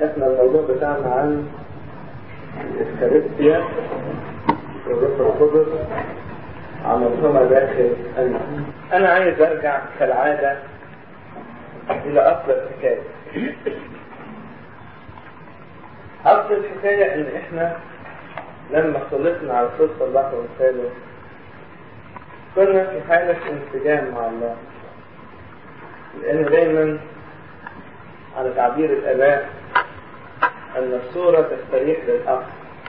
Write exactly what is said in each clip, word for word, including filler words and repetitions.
احنا الموضوع بتاعنا عن الإفكارستيا والروح القدس عملهما داخل النفس. أنا عايز أرجع كالعادة إلى أصل الحكاية. أصل الحكاية إن إحنا لما خلصنا على صلة الله ومثاله كنا في حالة انسجام مع الله، لأن دايما على تعبير الآباء أن الصورة تستريح للأصل.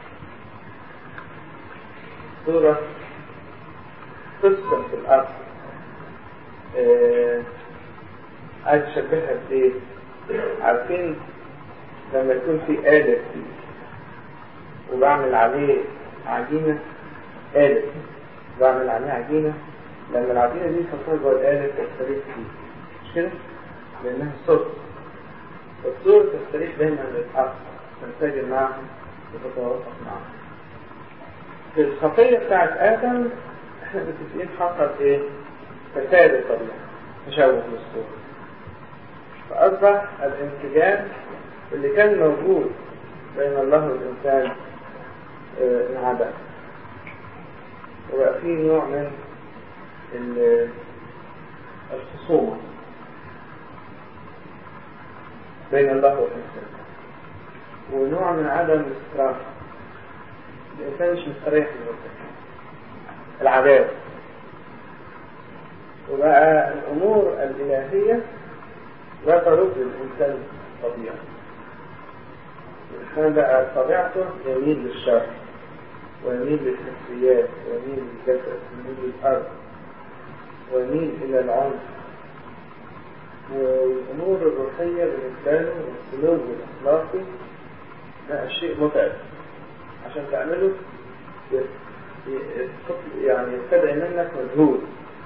الصورة تسكن في الأصل. آه... عايز أشبهها بإيه؟ عارفين لما يكون في آلة وبعمل عليه عجينة، آلة بعمل عليه عجينة، لما العجينة دي تحطها جوه الآلة تستريح فيه، مش كده؟ لأنها صورة. الصورة تستريح دايما للأصل، تنسجم معه وتتوافق معه. في الخطية بتاعت آدم احنا متفقين حصل ايه؟ فساد الطبيعة، تشوه للصورة، فأصبح الانسجام اللي كان موجود بين الله والإنسان انعدم، وبقى فيه نوع من الخصومة بين الله والإنسان، ونوع من عدم الاستراحة. الإنسان مش مستريح من العداوة، وبقى الأمور الإلهية لا ترد للإنسان طبيعة. الإنسان بقى طبيعته يميل للشر ويميل للحسيات ويميل للجسد ويميل للأرض ويميل إلى العنف، والأمور الروحية بالنسبة له والسلوك الأخلاقي ده شيء متعب عشان تعمله، يعني يستدعي منك مجهود،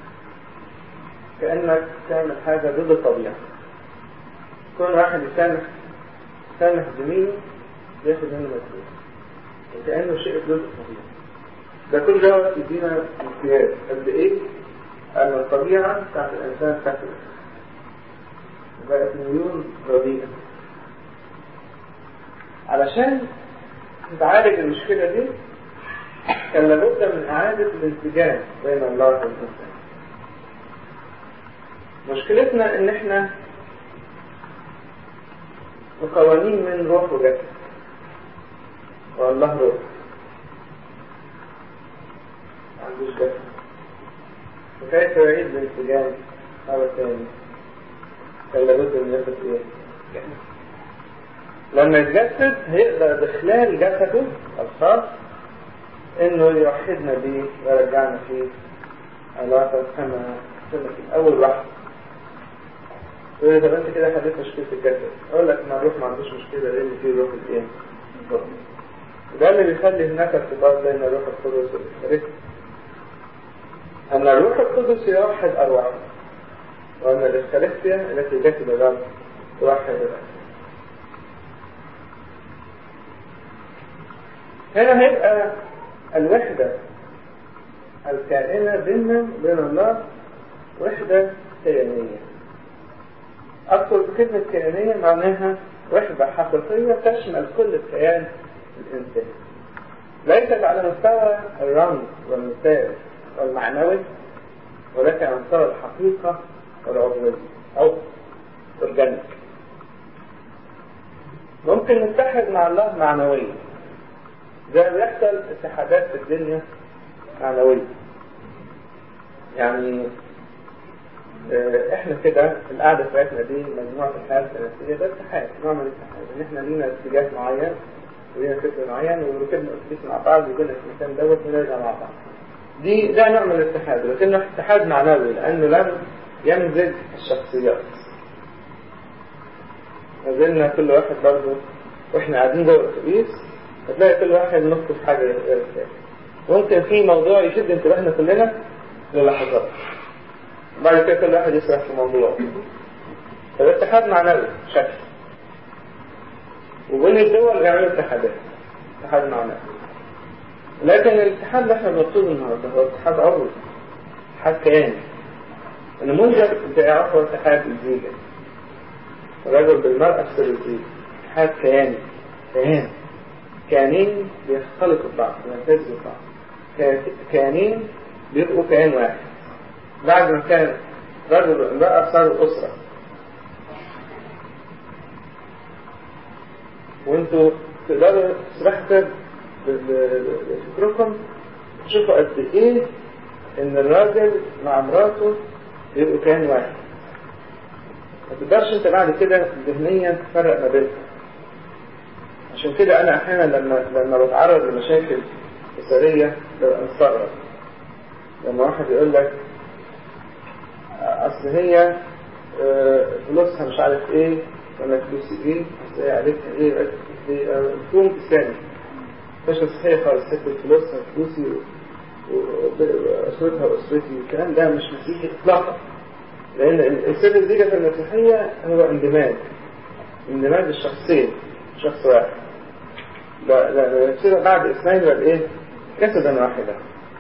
كأنك تعمل حاجة ضد الطبيعة. كل واحد يسامح يسامح زميله ياخد منه مجهود وكأنه شيء ضد الطبيعة. ده كل ده يدينا امتياز قد إيه أن الطبيعة بتاعت الإنسان خفت وبقت مليون رديئة. علشان تتعالج المشكلة دي كان لابد من إعادة الانسجام بين الله والإنسان. مشكلتنا إن إحنا مكونين من روح وجسد، والله روح ما عندوش جسد، وكيف يعيد الانسجام مرة ثانية؟ كان لابد من ياخد إيه؟ لما يتجسد هيقدر بخلال جسده الخاص إنه يوحدنا بيه ويرجعنا فيه علاقة كما كنا في الأول واحد. يقول لي طب أنت كده حليت مشكلة الجسد. أقول لك ما الروح ما عندوش مشكلة لأن فيه روح الإيه؟ وده اللي بيخلي هناك ارتباط بين الروح القدس والإفكارستيا، أن الروح القدس يوحد أرواحنا، وأن الإفكارستيا التي جسد الرب توحد الأرواح. هنا هيبقى الوحدة الكائنة بيننا وبين الله وحدة كيانية. أقصد بكلمة كيانية معناها وحدة حقيقية تشمل كل الكيان الإنساني، ليست على مستوى الرمز والمثال والمعنوي، ولكن على مستوى الحقيقة والعضوية أو أورجانيك. ممكن نتحد مع الله معنويا زي ما بيحصل اتحادات في الدنيا معنوية. يعني اه احنا كده القعدة بتاعتنا دي مجموعة الحياة الثلاثية، ده اتحاد، نوع من الاتحاد، ان احنا لينا اتجاه معين ولينا فكر معين وركبنا اتوبيس مع بعض وجينا في المكان دوت ونرجع مع بعض. دي ده نوع من الاتحاد، لكنه اتحاد معنوي لانه لم يمزج الشخصيات. نزلنا كل واحد برضه واحنا قاعدين جوه الاتوبيس هتلاقي كل واحد نفسه في حاجة غير الثاني. ممكن في موضوع يشد انتباهنا كلنا للحظات، بعد كده كل واحد يسرح في موضوع. فالاتحاد معنوي شكل، وبين الدول بيعملوا اتحادات، اتحاد معنوي. لكن الاتحاد اللي احنا بنطلبه النهارده هو اتحاد عضوي، اتحاد كياني. النموذج بتاعه هو اتحاد الزيجة، الرجل بالمرأة الثلاثية، اتحاد كياني، كيان كيانين بيختلطوا ببعض، بيمتزجوا ببعض، كيانين بيبقوا كيان واحد. بعد ما كان رجل وامرأة صاروا أسرة. وانتوا تقدروا تسرحوا بفكركم تشوفوا قد ايه ان الراجل مع مراته بيبقوا كيان واحد. ما تقدرش انت بعد كده ذهنيا تفرق ما بينهم. عشان كده انا احيانا لما لما بتعرض لمشاكل اسريه ببقى مستغرب لما واحد يقول لك اصل هي فلوسها مش عارف ايه ولا فلوسي ايه، اصل هي عرفتها ايه ايه مفهوم اسلامي مش صحيح خالص. حته فلوسها فلوسي واسرتها واسرتي الكلام ده مش مسيحي اطلاقا، لان السر الزيجة في المسيحيه هو اندماج اندماج الشخصين شخص واحد. لا لا يصير بعد اثنين ولا ايه جسدا واحدا.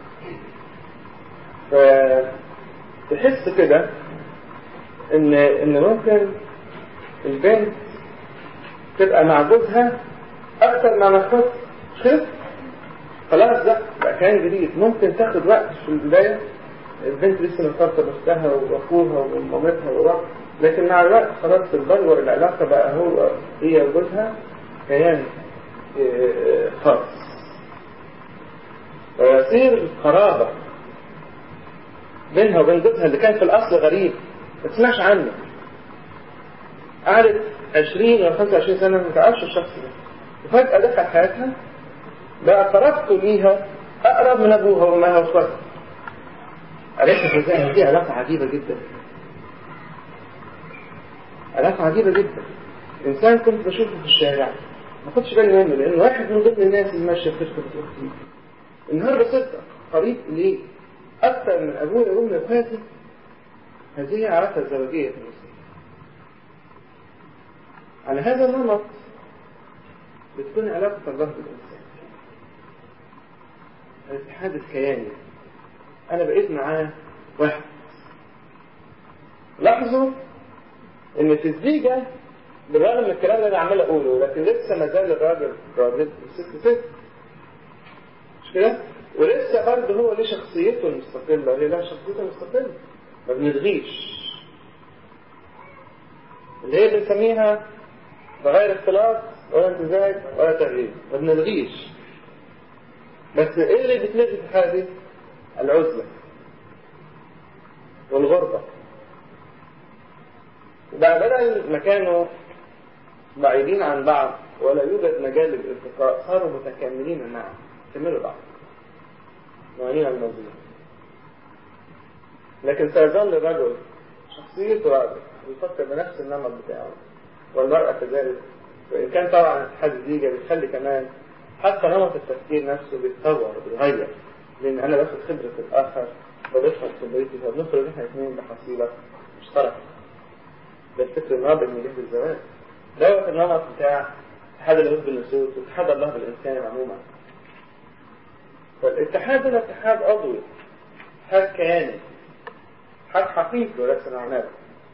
فتحس كده ان ان ممكن البنت تبقى مع جوزها اكثر ما نخط خف خلاص ده بقى كان جديد. ممكن تاخد وقت في البدايه، البنت لسه مرتبطه باختها واخوها ومامتها ووقت، لكن مع الوقت خلاص تتبلور العلاقه، بقى هو هي وجوزها كيان خاص، ويصير قرابه بينها وبين جوزها اللي كان في الاصل غريب ما تسمعش عنه. قعدت عشرين ولا خمسة وعشرين سنه ما تعرفش الشخص ده، وفجاه دخل حياتها بقى قرابته ليها اقرب من ابوها وامها واخواتها. علاقه ازاي؟ دي علاقه عجيبه جدا، علاقه عجيبه جدا. انسان كنت بشوفه في الشارع ما كنتش بالي منه، لانه واحد من ضمن الناس اللي ماشيه في خدمه اختي النهارده صدق قريب ليه اكثر من ابويا وامي واخواتي. هذه علاقه الزوجيه في المسلمين. على هذا النمط بتكون علاقه الله بالانسان، الاتحاد الكياني. انا بقيت معاه واحد. لاحظوا ان في الزيجه بالرغم من الكلام اللي انا عمال اقوله، لكن لسه ما زال الراجل راجل والست ست، مش كده؟ ولسه برضه هو ليه شخصيته المستقله وهي لها شخصيته المستقله، ما بنلغيش اللي هي بنسميها بغير اختلاط ولا امتزاج ولا تغيير، ما بنلغيش. بس ايه اللي بتلغي في هذه؟ العزله والغربه. وبقى بدل ما كانوا بعيدين عن بعض ولا يوجد مجال للالتقاء، صاروا متكاملين معا، كملوا بعض نوعين الموضوع. لكن سيظل الرجل شخصيته راجل ويفكر بنفس النمط بتاعه، والمرأة كذلك. وإن كان طبعا اتحاد الزيجة بيخلي كمان حتى نمط التفكير نفسه بيتطور وبيتغير، لأن أنا باخد خبرة الآخر وبفهم خبرتي، فبنخرج احنا اثنين بحصيلة مشتركة. ده الفكر النابع من جهة الزواج، دوت النمط بتاع اتحاد الأب بالنسوس واتحاد الله بالإنسان عموما. فالاتحاد ده اتحاد عضوي، اتحاد كياني، اتحاد حقيقي وليس معنوي.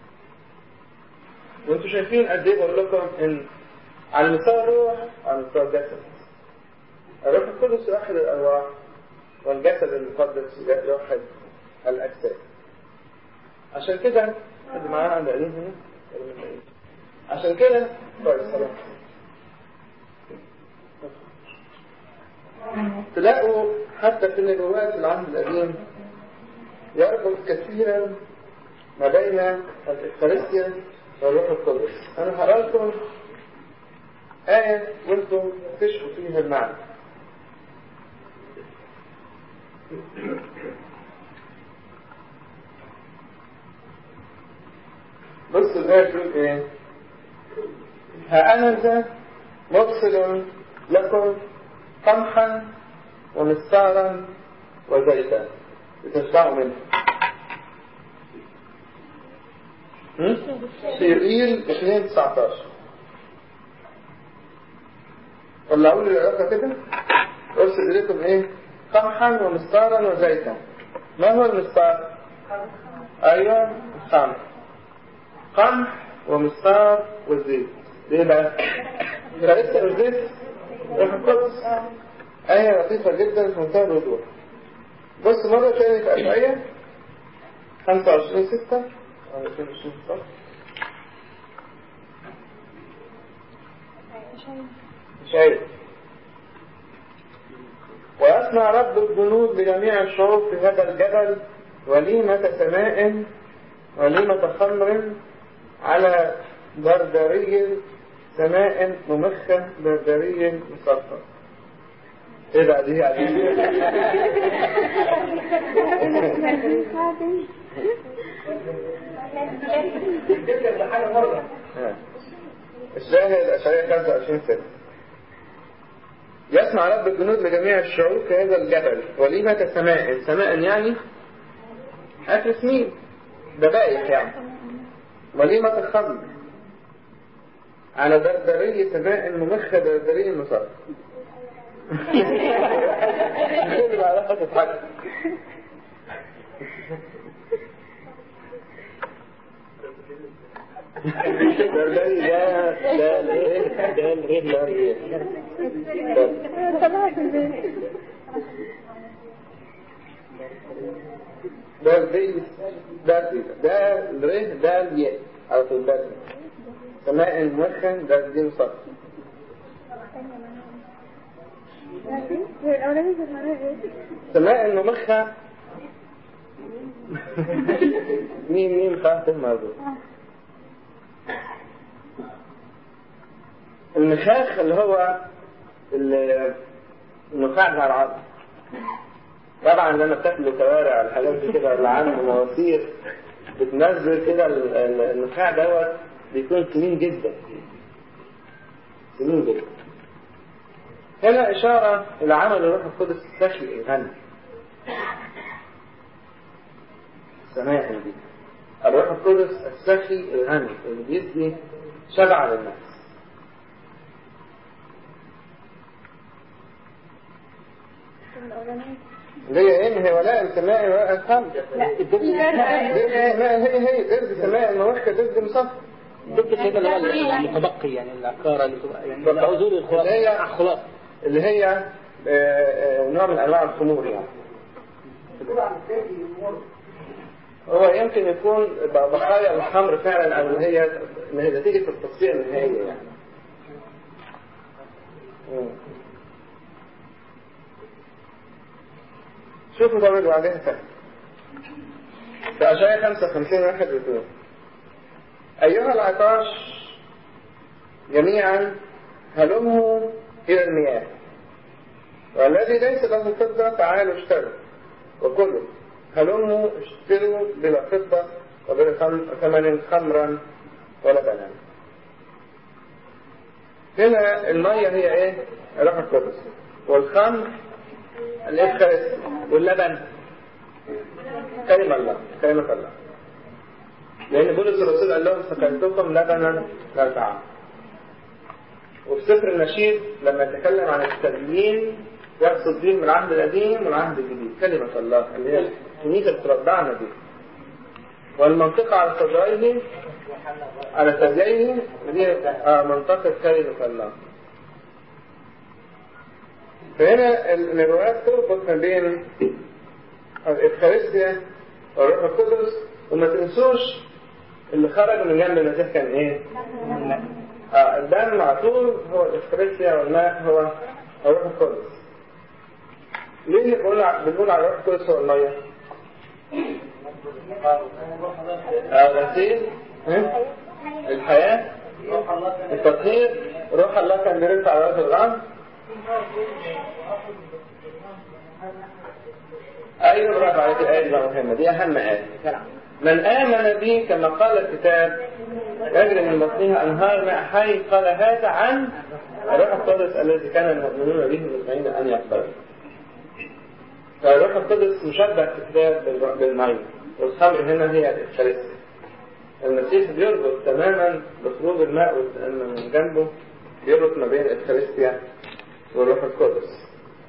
وانتم شايفين قد ايه بقول لكم ان على مستوى الروح وعلى مستوى الجسد، الروح القدس يوحد الارواح والجسد المقدس يوحد الاجساد. عشان كده حد معانا عند قليل هنا، عشان كده كويس خلاص تلاقوا حتى في النبوات العهد القديم يربط كثيرا ما بين الإفخارستيا والروح القدس. أنا هقرأ لكم آية وانتم تكتشفوا فيها المعنى. بصوا الآية تقول إيه؟ ها أنا ذا مرسل لكم قمحا ومسطارا وزيتا لتشبعوا منه. في يوئيل اثنين تسعتاشر. طلعوا لي العلاقة كده. أرسل إليكم إيه؟ قمحا ومسطارا وزيتا. ما هو المسطار؟ أيوة القمح. قمح ومسطار وزيت. ليه بقى؟ الإفخارستيا مش زيت روح القدس. آية لطيفة جدا في منتهى الوضوح. بص مرة تاني في أشعية خمسة وعشرين ستة أو خمسة وعشرين ستة أشعية. ويصنع رب الجنود لجميع الشعوب في هذا الجبل وليمة سماء وليمة خمر على دردري سماء ممخن دردري مصفى. ايه ده دي عادي؟ الشاهد أشعية خمسة وعشرين ستة. يسمع رب الجنود لجميع الشعوب في هذا الجبل وليمة سماء. سماء يعني أكل سمين دبائح يعني. وليمة الخمر على دردري سماء ممخة دردري مصر. كده على حاجة حاجة. دردري ده ده الريه ده الريه لا ريه. ده الريه ده ده الريه ده الياء على طول ده. سماء ممخن دردري مصر. سماء الممخة مين مين خاطر الموضوع. المخاخ اللي هو النخاع بتاع العظم. طبعا لما بتاكلوا كوارع الحاجات دي كده اللي عنده مواسير بتنزل كده النخاع دوت بيكون سمين جدا سمين جدا. هنا إشارة إلى عمل الروح القدس السخي الغني. سماء دي الروح القدس السخي الغني اللي بيدي شبع للناس. ليه ايه هي ولاء السماء ولاء الخمر؟ لا هي هي درد سماء الموخة درد مصفى. درد كده اللي هو المتبقي يعني العكارة اللي تبقى يعني عزول الخلاص اللي هي نوع من انواع الخمور يعني. هو يمكن يكون بقايا الخمر فعلا او هي نتيجة التصفية النهائية يعني. شوفوا طبعا بعدها فهم في أشعية خمسة وخمسين واحد واثنين. أيها العطاش جميعا هلموا إلى المياه والذي ليس له فضة تعالوا اشتروا وكلوا. هلموا اشتروا بلا فضة وبلا ثمن خمرا ولا بنان. هنا المية هي ايه؟ الروح القدس. والخمر الإفخارستيا. واللبن كلمة الله كلمة الله. لأن بولس الرسول قال لهم سقيتكم لبنا لا طعام. وفي سفر النشيد لما يتكلم عن التدين يقصد به من العهد القديم والعهد الجديد كلمة الله اللي هي الكنيسة بترضعنا دي. والمنطقة على صدريه على ثدييه دي منطقة كلمة الله. فهنا الروايات تربط ما بين الإفخارستيا والروح القدس. وما تنسوش اللي خرج من جنب المسيح كان ايه؟ آه الدم على طول هو الإفخارستيا والماء هو الروح القدس. ليه بنقول بنقول على الروح القدس هو المية؟ الغسيل الحياة التطهير. روح الله كان بيرفع على رأس الأرض. أيوة برافو عليك. الآية دي مهمة دي أهم آية. من آمن به كما قال الكتاب يجري من بطنها أنهار ماء حي. قال هذا عن الروح القدس الذي كان المؤمنون به مطمئنين أن يقبلوا. فالروح القدس مشبه في الكتاب بالمية. والخمر هنا هي الإفخارستيا. المسيح بيربط تماما بخروج الماء من جنبه بيربط ما بين الإفخارستيا والروح القدس.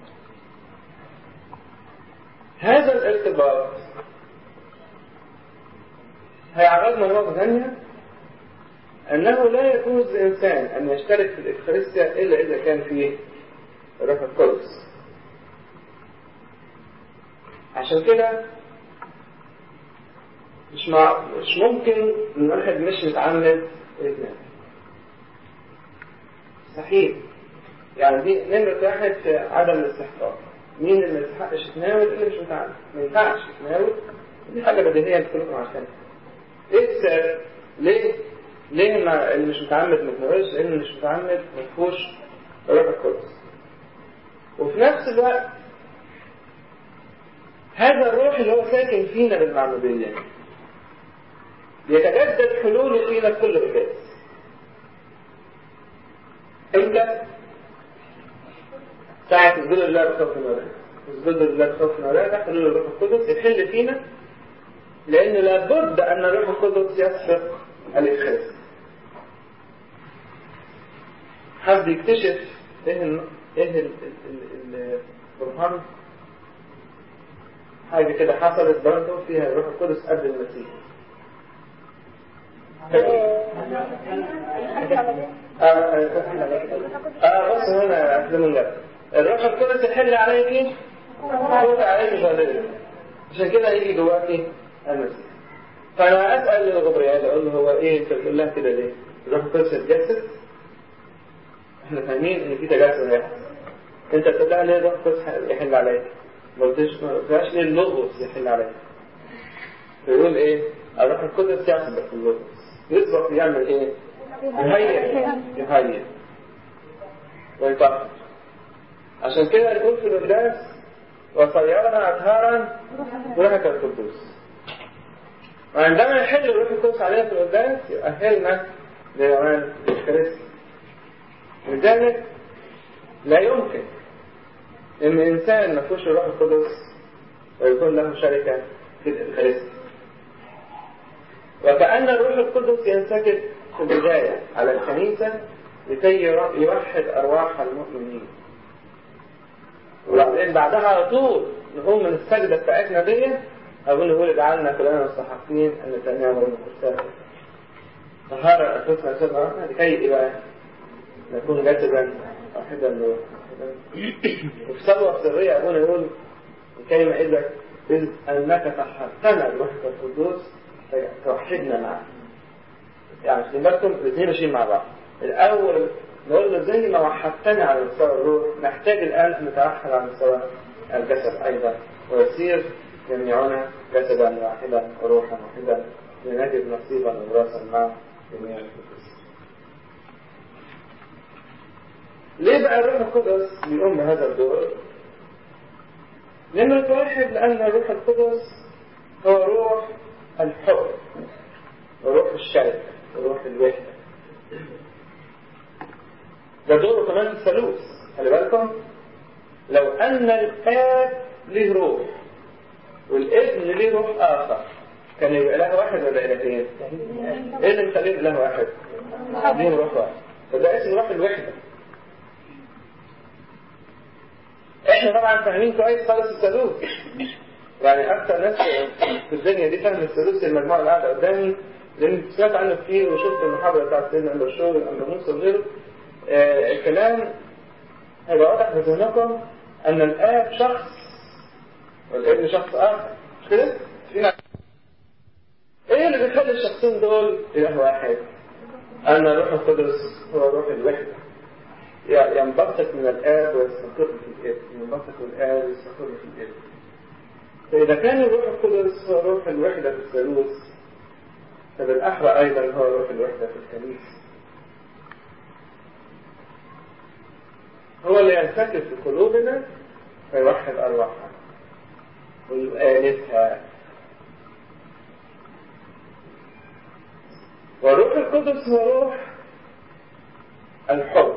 هذا الارتباط هيعرضنا لنقطة ثانية أنه لا يجوز لإنسان أن يشترك في الإفخارستيا إلا إذا كان فيه الروح القدس. عشان كده مش, مع... مش ممكن إن واحد مش متعمد يتناول. مستحيل. يعني دي نمرة واحد في عدم الاستحقاق. مين اللي ما يستحقش يتناول؟ اللي مش متعمد. ما ينفعش يتناول. دي حاجة بديهية كلكم عارفينها. إيه السبب؟ ليه؟ ليه ما اللي مش متعمد ما يتناولش؟ لأن اللي مش متعمد ما فيهوش الروح القدس. وفي نفس الوقت هذا الروح اللي هو ساكن فينا بالمعمودية يتجدد حلوله فينا كل قداس. امتى؟ ساعة سجود الله بخوف ورجاء. سجود الله بخوف ورجاء ده حلول الروح القدس يحل فينا، لأن لابد أن الروح القدس يسبق الإفخارستيا. حد يكتشف إيه ال إيه البرهان؟ حاجة كده حصلت برضه فيها الروح القدس قبل المسيح. اه بص هنا أفلام الله. الروح القدس يحل عليك يحل عليك غالبا، عشان كده يجي جواكي المسيح. فأنا أسأل لغبريال أقول له هو إيه أنت بتقول لها كده ليه؟ الروح القدس يتجسد؟ إحنا فاهمين إن في تجسد هيحصل. أنت بتقول لها ليه الروح القدس يحل عليك؟ ما قلتش ما قلتهاش ليه اللغوس يحل عليك؟ بيقول إيه؟ الروح القدس يسبق اللغوس. يسبق يعمل إيه؟ يهيئ يهيئ ويطهر. عشان كده نقول في القداس وصيرنا أطهارا بروحك القدوس. وعندما يحل الروح القدس علينا في القداس يؤهلنا ليوم الإفخارستيا. لذلك لا يمكن إن إنسان ما فيهوش الروح القدس ويكون له شركة في الإفخارستيا. وكأن الروح القدس ينسكب في البداية على الكنيسة لكي يوحد أرواح المؤمنين، وبعدين بعدها على طول نقوم من السجدة بتاعتنا دي أقول له اجعلنا كلنا مستحقين أن نتناول المقدسات طهارة أنفسنا سبعا لكي يبقى نكون جسدا واحدا له. وفي صلوة سرية أبونا يقول لكي ما إذا إذ أنك طهرتنا بروحك القدوس توحدنا معه. يعني في بالكم الاثنين ماشيين مع بعض. الأول نقول له زي ما وحدتنا على مستوى الروح نحتاج الآن أن نتوحد على مستوى الجسد أيضا، ويصير جميعنا جسدا واحدا وروحا واحدا لنجد نصيبا وراثا مع جميع القدس. ليه بقى الروح القدس بيقوم بهذا الدور؟ نمرة واحد لأن الروح القدس هو روح الحب وروح الشركة وروح الوحدة. ده دوره كمان في الثالوث. خلي بالكم لو أن الآب له روح والابن له روح آخر كان يبقى إله واحد ولا إلهين؟ إيه اللي مخليه إله واحد؟ ليه روح واحد. فده اسم روح الوحدة. إحنا طبعا فاهمين كويس خالص الثالوث. يعني أكثر ناس في الدنيا دي فاهم الثالوث. المجموعة اللي قاعدة قدامي لأن سمعت عنه كتير وشفت المحاضرة بتاعت سيدنا البشور والأنبا موسى وغيره. آه الكلام هيبقى واضح في ذهنكم أن الآب شخص والابن شخص آخر، مش كده؟ إيه اللي بيخلي الشخصين دول إله واحد؟ أن الروح القدس هو روح الوحدة، ينبثق من الآب ويستقر في الابن، ينبثق من الآب ويستقر في الابن. فإذا كان الروح القدس هو روح الوحدة في الثالوث فبالأحرى أيضا هو روح الوحدة في الكنيسة. هو اللي ينسكب في قلوبنا فيوحد أرواحنا ويؤانسها. والروح القدس هو روح الحب.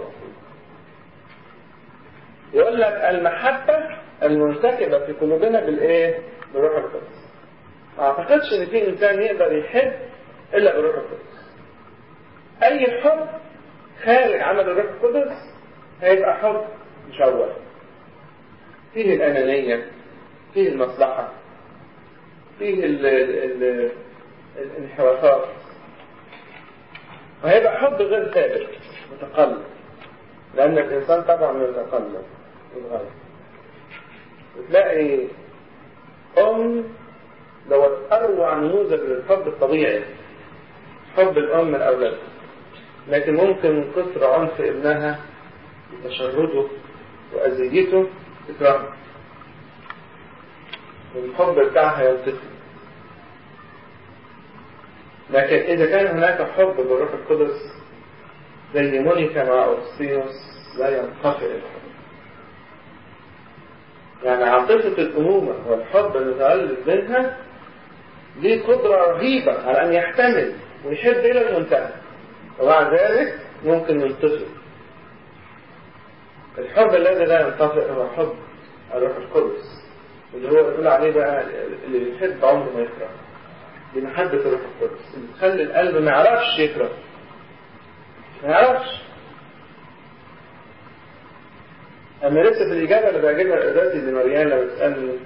يقول لك المحبة المنسكبة في قلوبنا بالإيه؟ بروح القدس. ما أعتقدش إن في إنسان يقدر يحب إلا بروح القدس. أي حب خارج عمل الروح القدس هيبقى حب مشوه، فيه الأنانية، فيه المصلحة، فيه ال ال ال الانحرافات. وهيبقى حب غير ثابت متقلب، لأن الإنسان طبعا يتقلب ويتغير. وتلاقي أم لو أروع نموذج للحب الطبيعي حب الأم الأولاد، لكن ممكن من كثر عنف ابنها وتشرده وأذيته تكرهه والحب بتاعها ينطفي. لكن إذا كان هناك حب بالروح القدس زي مونيكا مع أوغسطينوس لا ينطفئ الحب. يعني عاطفة الأمومة والحب المتولد منها ليه قدرة رهيبة على أن يحتمل ويحب إلى المنتهى، ومع ذلك ممكن ينطفئ. الحب الذي لا ينطفئ هو حب الروح القدس، اللي هو يقول عليه بقى اللي يحب عمره ما يكره، دي محبة الروح القدس اللي تخلي القلب ما يعرفش يكره، ما يعرفش. أما لسه في الإجابة اللي بجيبها دلوقتي لمريان لما بتسألني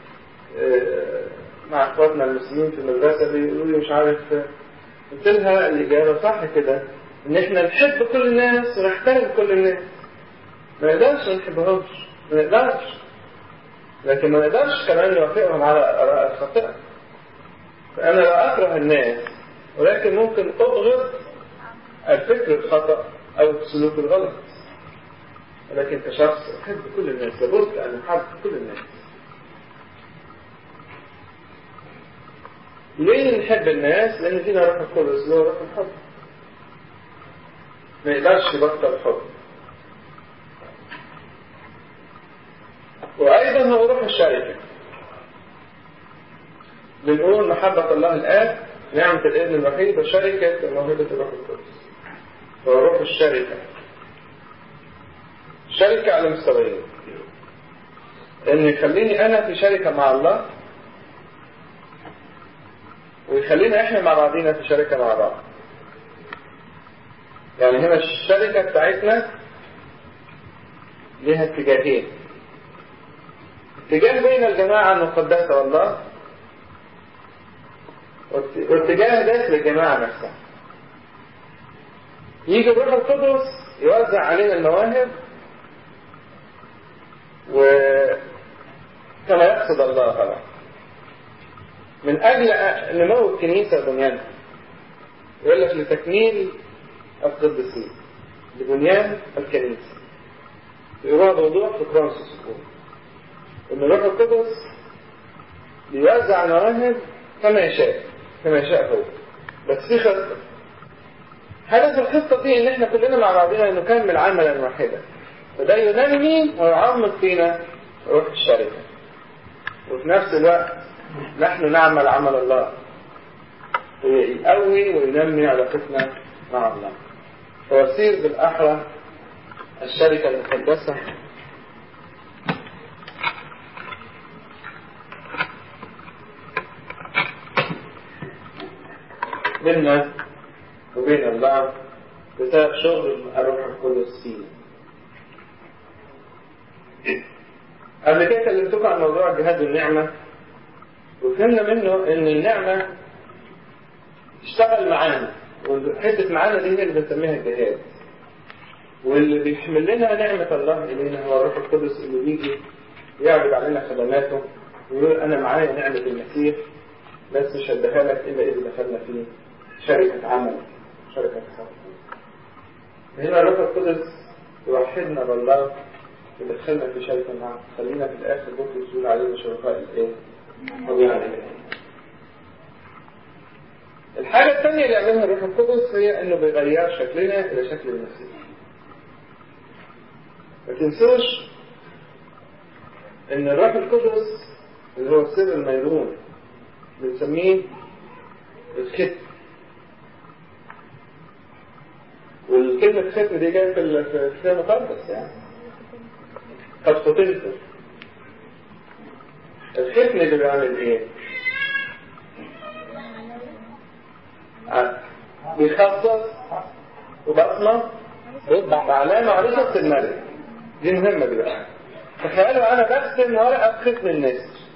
مع إخواتنا المسلمين في المدرسة بيقولوا لي مش عارف، قلت لها الإجابة صح كده إن إحنا نحب كل الناس ونحترم كل الناس، ما نقدرش ما نحبهمش، ما نقدرش، لكن ما نقدرش كمان نوافقهم على الآراء الخاطئة. فأنا لا أكره الناس، ولكن ممكن أبغض الفكر الخطأ أو السلوك الغلط، ولكن كشخص أحب كل الناس، لابد أن أحب كل الناس. ليه نحب الناس؟ لأن فينا روح القدس اللي هو روح الحب، ما يقدرش يبطل الحب. وأيضا هو روح الشركة، بنقول محبة الله الآب نعمة الابن الوحيد وشركة موهبة الروح القدس، هو روح الشركة. شركة على مستويين، إن يخليني أنا في شركة مع الله، ويخلينا إحنا مع بعضينا في شركة مع بعض. يعني هنا الشركة بتاعتنا لها اتجاهين، اتجاه بين الجماعة المقدسة والله، واتجاه داخل الجماعة نفسها. يجي الروح القدس يوزع علينا المواهب وكما يقصد الله طبعا من أجل نمو الكنيسة بنيانها. يقول لك لتكميل القديسين لبنيان الكنيسة. يقولها بوضوح في كرونسوس إن الروح القدس يوزع المواهب كما يشاء كما يشاء هو، بس في خطة. هدف الخطة دي إن إحنا كلنا مع بعضنا نكمل عملا واحدا، فده ينمي ويعمق فينا روح الشركة، وفي نفس الوقت نحن نعمل عمل الله ويقوي وينمي علاقتنا مع الله، فيصير بالأحرى الشركة المقدسة بيننا وبين الله بسبب شغل الروح القدس فينا. قبل كده كلمتكم عن موضوع الجهاد والنعمة، وفهمنا منه ان النعمة تشتغل معانا، والحتة معانا دي هي اللي بنسميها الجهاد، واللي بيحمل لنا نعمة الله إلينا هو الروح القدس اللي بيجي يعرض علينا خدماته ويقول أنا معايا نعمة المسيح، بس مش هديها لك إلا إذا دخلنا في شركة عمل، شركة حق. هنا الروح القدس يوحدنا بالله ودخلنا في شركة معه، خلينا في الآخر بطرس يقول علينا شركاء الإيه؟ طبيعة الإله. الحاجة الثانية اللي يعملها الروح القدس هي إنه بيغير شكلنا إلى شكل المسيح. ما تنسوش إن الروح القدس اللي هو السر الميرون بنسميه الختم، والكلمة ختم دي جاية في الكتاب المقدس يعني قد ختمتم. الختم اللي بيعمل ايه؟ بيخصص وبصمة علامة عريضة الملك. دي مهمة دي بقى. تخيلوا انا بختم ورقة ختم الناس،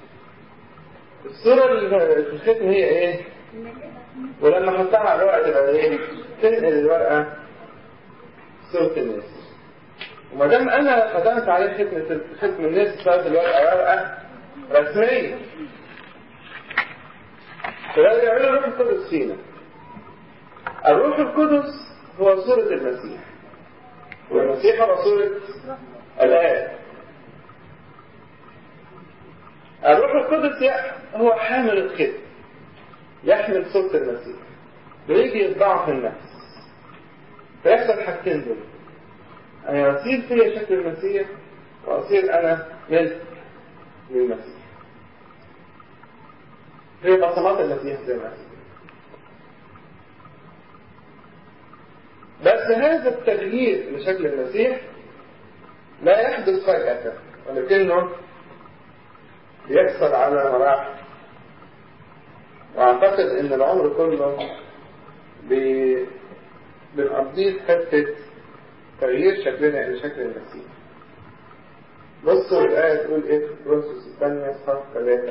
الصورة اللي في الختم هي ايه؟ ولما احطها على الورقة تبقى ايه؟ تنقل الورقة صورة الناس. وما دام أنا ختمت عليه ختمة ختم الناس صارت الورقة ورقة رسمية. فلازم يعملوا الروح القدس فينا. الروح القدس هو صورة المسيح، والمسيح هو صورة الآب. الروح القدس هو حامل الختم، يحمل صورة المسيح ويجي يطبعه في النفس. فيحصل حاجتين دول، أنا أصير فيا شكل المسيح وأصير أنا ملك للمسيح. هي بصمات المسيح زي ما بس هذا التغيير لشكل المسيح لا يحدث فجأة، ولكنه يحصل على مراحل. واعتقد ان العمر كله بنقضيه في حته تغيير شكلنا الى شكل المسيح. بصوا الآية تقول ايه في كورنثوس الثانية صفحة ثلاثة: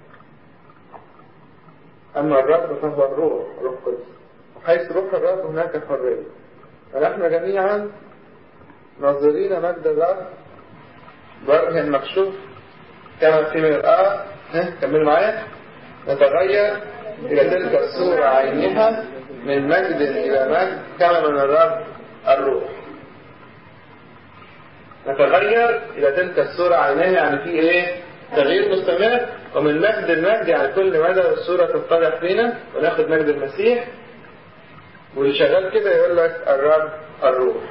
أما الرب فهو الروح، روح قدس، وحيث روح الرب هناك حرية. ونحن جميعا ناظرين مجد الرب بوجه مكشوف كما في مرآة، كملوا معايا، نتغير إلى تلك الصورة عينها من مجد إلى مجد كما من الرب الروح. نتغير إلى تلك الصورة عينها يعني في إيه؟ تغيير مستمر، ومن مجد المجد يعني كل مدى الصورة تتضح فينا وناخد مجد المسيح. واللي شغال كده يقول لك الرب الروح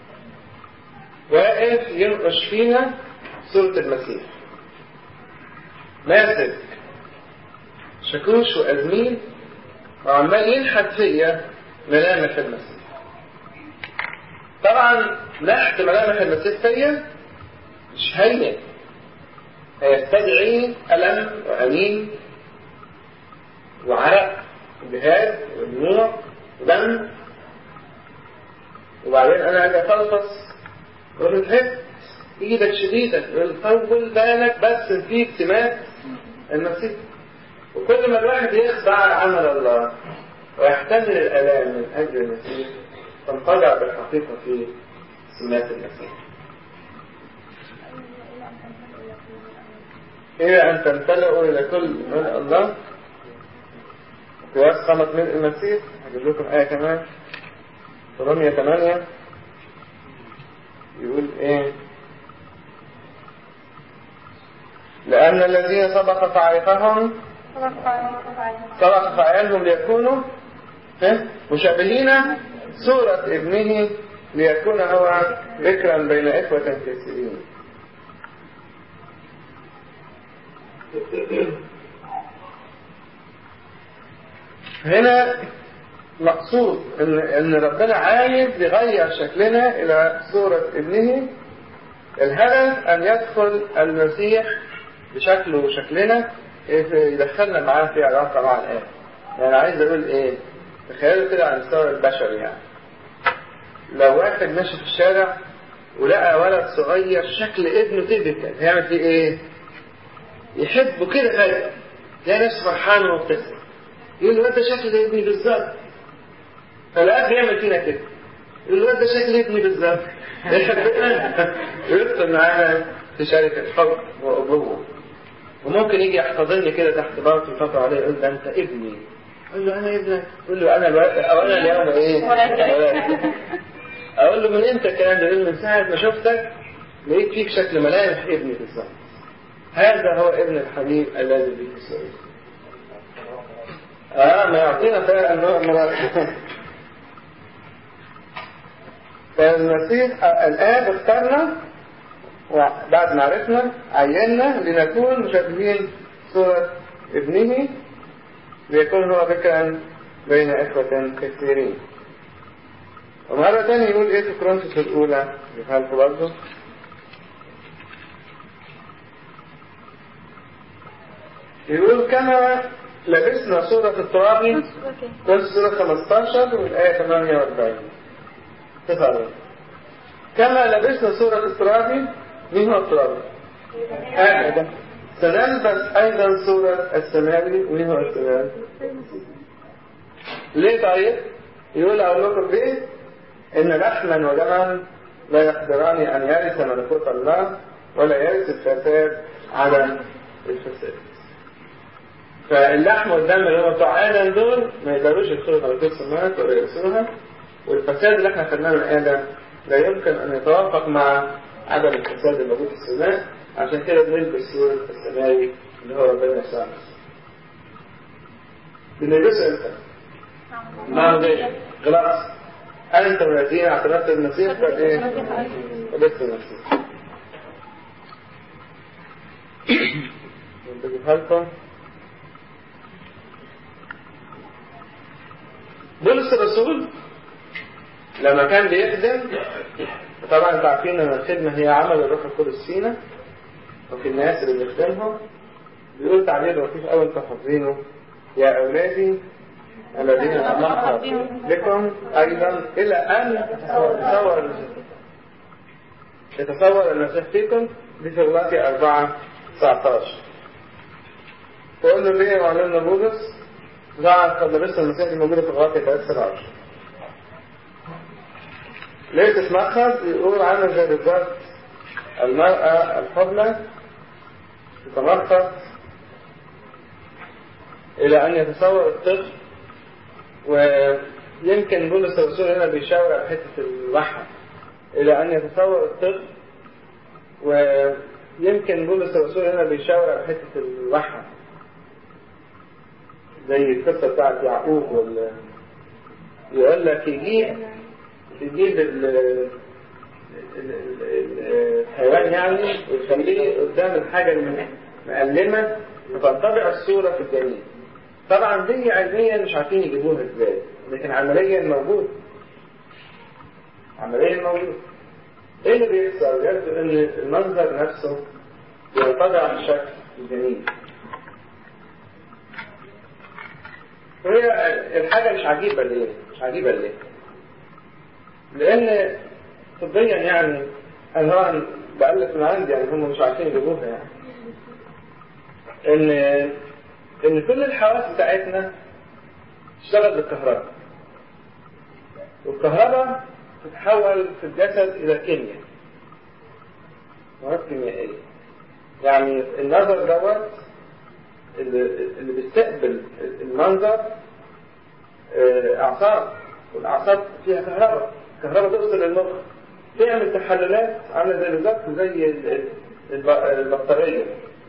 واقف ينقش فينا صورة المسيح، ماسك شاكوش وأزميل وعمال ينحت فيا ملامح المسيح. طبعا نحت ملامح المسيح فيا مش هين، هيستدعي ألم وأنين وعرق وجهاد ودموع ودم. وبعدين أنا أجي أفلفص يقول له تعبت، إيدك شديدة، يقول طول بالك بس فيك سمات المسيح. وكل ما الواحد يخضع عمل الله ويحتمل الآلام من أجل المسيح تنطبع بالحقيقة في سمات المسيح. إلى أن تمتلئوا إلى كل ملء الله قياس قامة ملء المسيح. هجيب لكم آية كمان في رومية ثمانية يقول إيه: لأن الذين سبق فعرفهم سبق فعينهم ليكونوا مشابهين صورة ابنه ليكون هو ذكرا بين إخوة كثيرين. هنا مقصود إن, إن ربنا عايز يغير شكلنا إلى صورة ابنه. الهدف أن يدخل المسيح بشكله وشكلنا يدخلنا معاه في علاقة مع الآب. يعني عايز أقول إيه؟ تخيلوا كده على المستوى البشري، يعني لو واحد ماشي في الشارع ولقى ولد صغير شكل ابنه تبكى هيعمل فيه إيه؟ يحبه كده فجأة، يلاقي نفسه فرحان ومبتسم، يقول له أنت شكل ابني بالظبط. فالآب بيعمل فينا كده، يقول له أنت شكل ابني بالظبط، يحبنا ويدخل معانا في شركة الحب وأبوه. وممكن يجي يحتضنني كده تحت باطي ويطبطب عليه يقول ده أنت ابني، أقول له أنا ابنك، يقول له أنا الوقت أو أنا اليوم إيه؟ أقول له من إمتى الكلام ده؟ يقول من ساعة ما شفتك لقيت فيك شكل ملامح ابني بالظبط. هذا هو ابن الحبيب الذي به السرور. آه ما يعطينا فعلا نوع من فالمسيح الآب اختارنا وبعد ما عرفنا عيننا لنكون مشابهين صورة ابنه ليكون هو ذكرا بين إخوة كثيرين. ومرة ثانية يقول إيه في كورنثوس الأولى بحالته برضه؟ يقول كما لبسنا صورة التراب، كورنثوس سورة خمسة عشر والآية ثمانية وأربعين تفعلون. كما لبسنا صورة التراب، مين هو التراب؟ آدم. سنلبس أيضا صورة السماوي، مين هو السماوي؟ ليه طيب؟ يقول أقول لكم ليه؟ إن لحما ودما لا يقدران أن يرث ملكوت الله ولا يرث الفساد على الفساد. فاللحم والدم اللي هم بتوع آدم دول ما يقدروش يدخلوا ملكوت السماوات ولا يرثوها، والفساد اللي احنا خدناه من آدم لا يمكن أن يتوافق مع عدم الفساد الموجود في السماء. عشان كده بنلبس سور السماوي اللي هو ربنا يسوع. بنلبسه امتى؟ مع ايه؟ خلاص انت والذين اعترفت بالمسيح قد ايه؟ قبلت المسيح. بجيبها لكم. بولس الرسول لما كان بيخدم، طبعا انتوا عارفين ان الخدمه هي عمل الروح القدس فينا وفي الناس اللي بنخدمهم. بيقول تعبير لطيف قوي انتوا حافظينه: يا اولادي الذين أمرت لكم أيضا إلى أن يتصور يتصور المسيح فيكم. دي في غلاطية أربعة تسعتاشر. تقول له ليه معلمنا بولس؟ طبعا قد لبست المسيح دي موجودة في غلاطية ثلاثة سبعتاشر. ليه تتمخض؟ يقول عامل زي بالظبط المرأة الحبلى تتمخض إلى أن يتصور الطفل. ويمكن بولس الرسول هنا بيشاور على حتة الوحى إلى أن يتصور الطفل. ويمكن بولس الرسول هنا بيشاور على حتة الوحى زي القصة بتاعت يعقوب وال... يقول لك يجيب يجيب الحيوان يعني ويخليه قدام الحاجة المؤلمة فتنطبع الصورة في الجنين. طبعا دي علميا مش عارفين يجيبوها ازاي، لكن عمليا موجود. عمليا موجود. ايه اللي بيحصل؟ يبدو ان المنظر نفسه ينطبع بشكل الجنين. وهي الحاجة مش عجيبة ليه؟ مش عجيبة ليه؟ لأن طبيا يعني أنا طبعا بألف من عندي، يعني هم مش عارفين يجيبوها يعني. إن إن كل الحواس بتاعتنا تشتغل بالكهرباء، والكهرباء تتحول في الجسد إلى كيمياء، مواد كيميائية. يعني النظر دوت اللي بيستقبل المنظر أعصاب، والأعصاب فيها كهرباء، الكهرباء توصل للمخ تعمل تحللات عاملة زي بالظبط زي البطارية.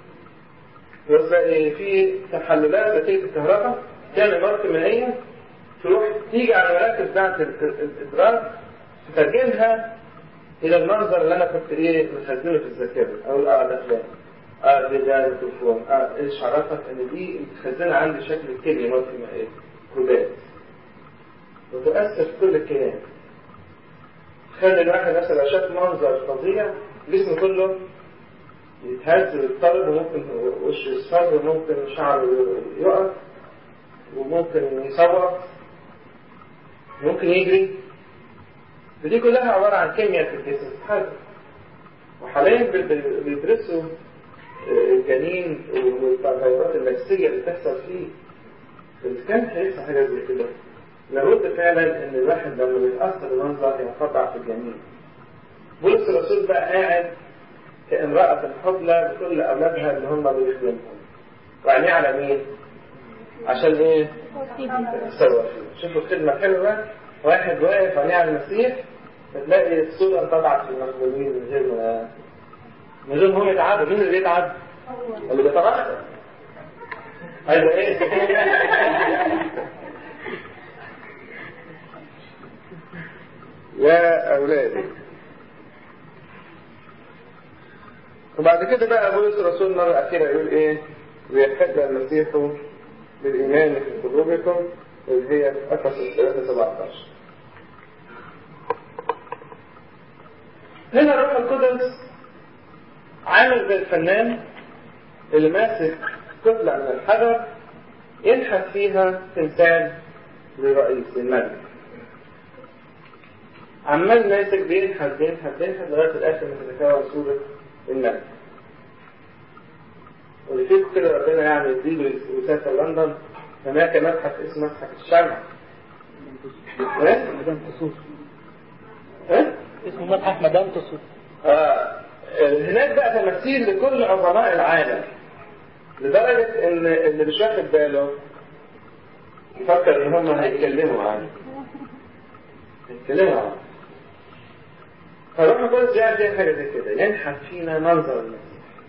يبقى في تحللات نتيجة الكهرباء تعمل مواد كيميائية تروح تيجي على المراكز بتاعت الإدراك تترجمها إلى المنظر اللي أنا كنت إيه مخزنه في الذاكرة أو اه ده فلان اه دي ده التليفون اه إيش عرفك إن دي متخزنة عندي شكل الكيمياء مواد كيميائية كودات وتؤثر في كل الكيان. تخلي الواحد مثلا شاف منظر فظيع جسمه كله يتهز ويضطرب، وممكن وشه يصفر، وممكن شعره يقف، وممكن يصوت، وممكن يجري. ودي كلها عبارة عن كيمياء في الجسم تتحرك. وحاليا بيدرسوا الجنين والتغيرات النفسية اللي بتحصل فيه. إذا كان هيحصل حاجة زي كده لابد فعلا ان الواحد لما بيتأثر المنظر ينقطع في الجنين. بولس الرسول بقى قاعد كامرأة حبلى بكل أولادها اللي هم بيخدمهم، وعينيه على مين؟ عشان ايه؟ يتصور فيه. شوفوا الخدمة الحلوة، واحد واقف عينيه على المسيح فتلاقي الصورة انطبعت في المخدومين من غير ما من غير ما هم يتعبوا. مين اللي بيتعب؟ اللي بيتبخر. عايز ايه؟ يا أولادي. وبعد كده بقى بولس الرسول مرة أخيرة يقول إيه؟ ويحب المسيح بالإيمان في قلوبكم، اللي هي في أفسس ثلاثة سبعتاشر. هنا الروح القدس عامل زي الفنان اللي ماسك كتلة من الحجر ينحت فيها تمثال للرئيس للملك. عمال ماسك بينحت بينحت بينحت لغاية الآخر ما تتكون صورة الملك. واللي فيه كده ربنا يعني يديله يسافر لندن، هناك متحف اسمه متحف الشمع. ايه؟ مدام تصوف. ايه؟ اسمه متحف مدام تصوف. آه هناك بقى تماثيل لكل عظماء العالم، لدرجة ان اللي مش واخد باله يفكر ان هم هيتكلموا عنه هيتكلموا عنه فالروح القدس يعمل فيها حاجة زي كده، ينحت فينا منظر المسيح.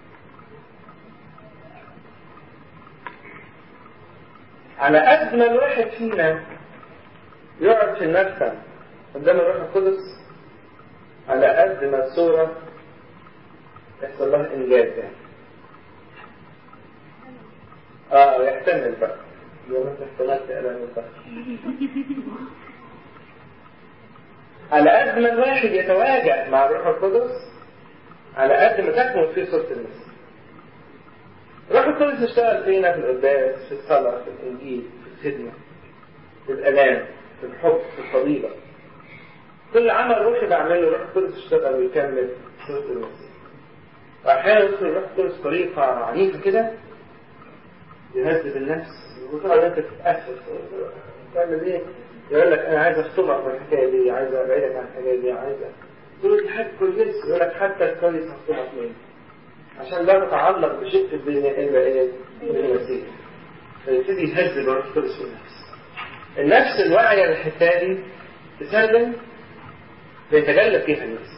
على قد ما الواحد فينا يقعد في النفس قدام الروح القدس، على قد ما الصورة يحصل لها إنجاز يعني. آه يحتمل بقى يوم أنت احتملت ألام البحر. على قد ما الواحد يتواجع مع الروح القدس، على قد ما تكمل فيه صورة المسيح. الروح القدس يشتغل فينا في القداس، في الصلاة، في الإنجيل، في الخدمة، في الألام، في الحب، في الفضيلة. كل عمل روحي بعمله الروح القدس يشتغل ويكمل صورة المسيح. وأحيانا يدخل الروح القدس بطريقة عنيفة كده يهذب النفس، وتقعد أنت تتأسف تعمل إيه؟ يقول لك أنا عايز أخطبك من الحكاية دي، عايز أبعدك عن الحكاية دي، عايز تقول دي حاجة كويسة، يقول لك حتى الكويس هخطبك منه عشان لا تتعلق بشيء في الدنيا إلا إيه؟ المسيح. فيبتدي يهذب الروح القدس في النفس. النفس الواعية للحكاية دي تسلم فيتجلى فيها النفس.